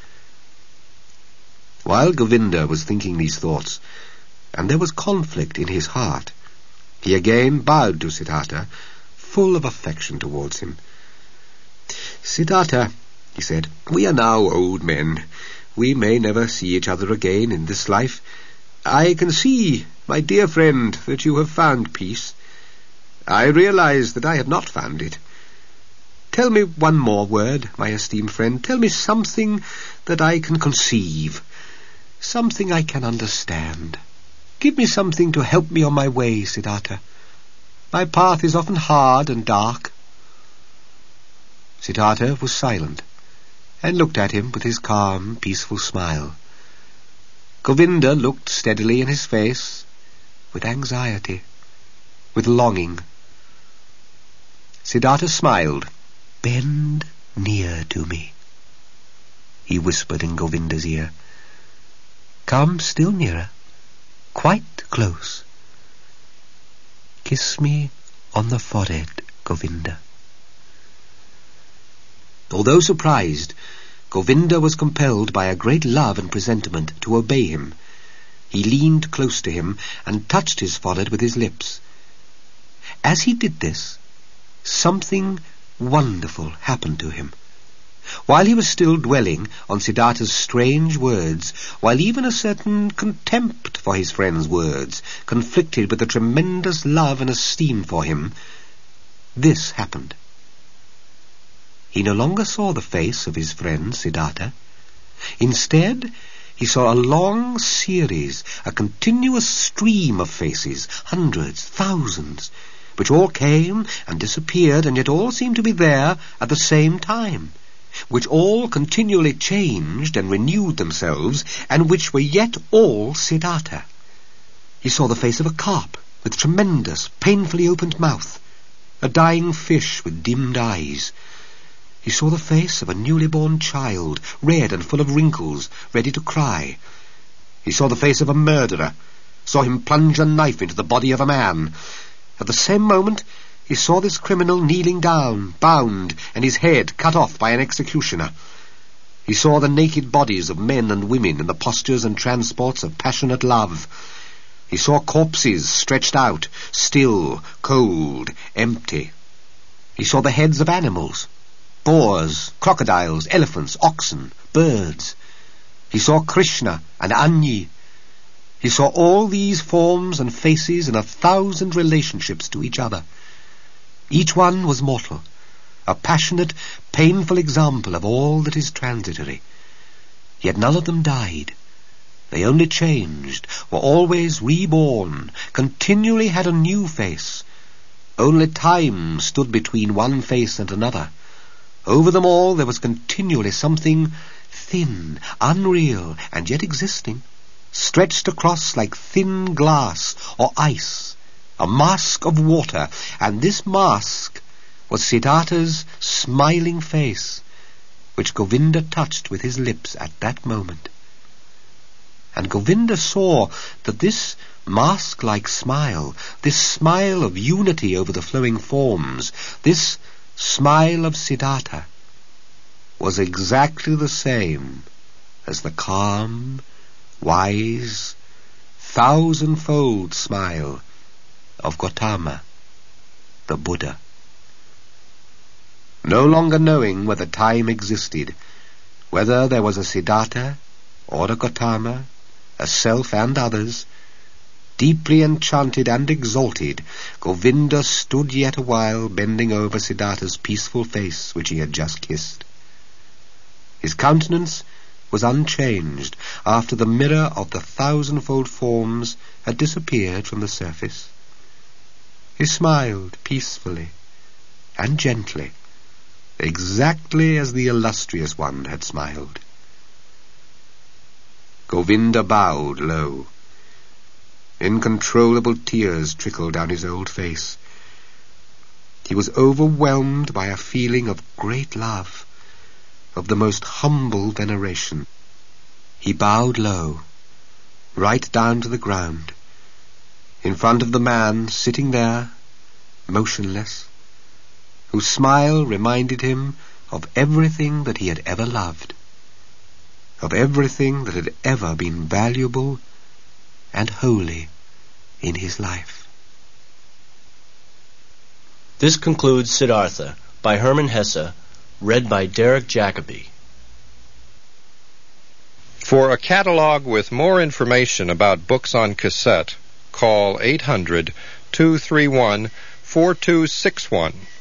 [SPEAKER 1] While Govinda was thinking these thoughts, and there was conflict in his heart, he again bowed to Siddhartha, full of affection towards him. "Siddhartha," he said, "we are now old men. We may never see each other again in this life. I can see, my dear friend, that you have found peace. I realize that I have not found it. Tell me one more word, my esteemed friend. Tell me something that I can conceive, something I can understand. Give me something to help me on my way, Siddhartha. My path is often hard and dark." Siddhartha was silent, and looked at him with his calm, peaceful smile. Govinda looked steadily in his face, with anxiety, with longing. Siddhartha smiled. "Bend near to me," he whispered in Govinda's ear. "Come still nearer, quite close. Kiss me on the forehead, Govinda." Although surprised, Govinda was compelled by a great love and presentiment to obey him. He leaned close to him and touched his forehead with his lips. As he did this, something wonderful happened to him. While he was still dwelling on Siddhartha's strange words, while even a certain contempt for his friend's words conflicted with a tremendous love and esteem for him, this happened. He no longer saw the face of his friend Siddhartha. Instead, he saw a long series, a continuous stream of faces, hundreds, thousands, which all came and disappeared, and yet all seemed to be there at the same time, which all continually changed and renewed themselves, and which were yet all Siddhartha. He saw the face of a carp with tremendous, painfully opened mouth, a dying fish with dimmed eyes. He saw the face of a newly born child, red and full of wrinkles, ready to cry. He saw the face of a murderer, saw him plunge a knife into the body of a man. At the same moment, he saw this criminal kneeling down, bound, and his head cut off by an executioner. He saw the naked bodies of men and women in the postures and transports of passionate love. He saw corpses stretched out, still, cold, empty. He saw the heads of animals, boars, crocodiles, elephants, oxen, birds. He saw Krishna and Anyi. He saw all these forms and faces in a thousand relationships to each other. Each one was mortal, a passionate, painful example of all that is transitory. Yet none of them died. They only changed, were always reborn, continually had a new face. Only time stood between one face and another. Over them all there was continually something thin, unreal, and yet existing, stretched across like thin glass or ice, a mask of water, and this mask was Siddhartha's smiling face, which Govinda touched with his lips at that moment. And Govinda saw that this mask-like smile, this smile of unity over the flowing forms, this smile of Siddhartha, was exactly the same as the calm, wise, thousandfold smile of Gautama, the Buddha. No longer knowing whether time existed, whether there was a Siddhartha or a Gautama, a self and others, deeply enchanted and exalted, Govinda stood yet a while bending over Siddhartha's peaceful face which he had just kissed. His countenance was unchanged after the mirror of the thousandfold forms had disappeared from the surface. He smiled peacefully and gently, exactly as the illustrious one had smiled. Govinda bowed low. Incontrollable tears trickled down his old face. He was overwhelmed by a feeling of great love, of the most humble veneration. He bowed low, right down to the ground, in front of the man sitting there, motionless, whose smile reminded him of everything that he had ever loved, of everything that had ever been valuable and holy in his life.
[SPEAKER 2] This concludes Siddhartha by Hermann Hesse, read by Derek Jacobi.
[SPEAKER 3] For a catalog with more information about books on cassette, call eight hundred, two three one, four two six one.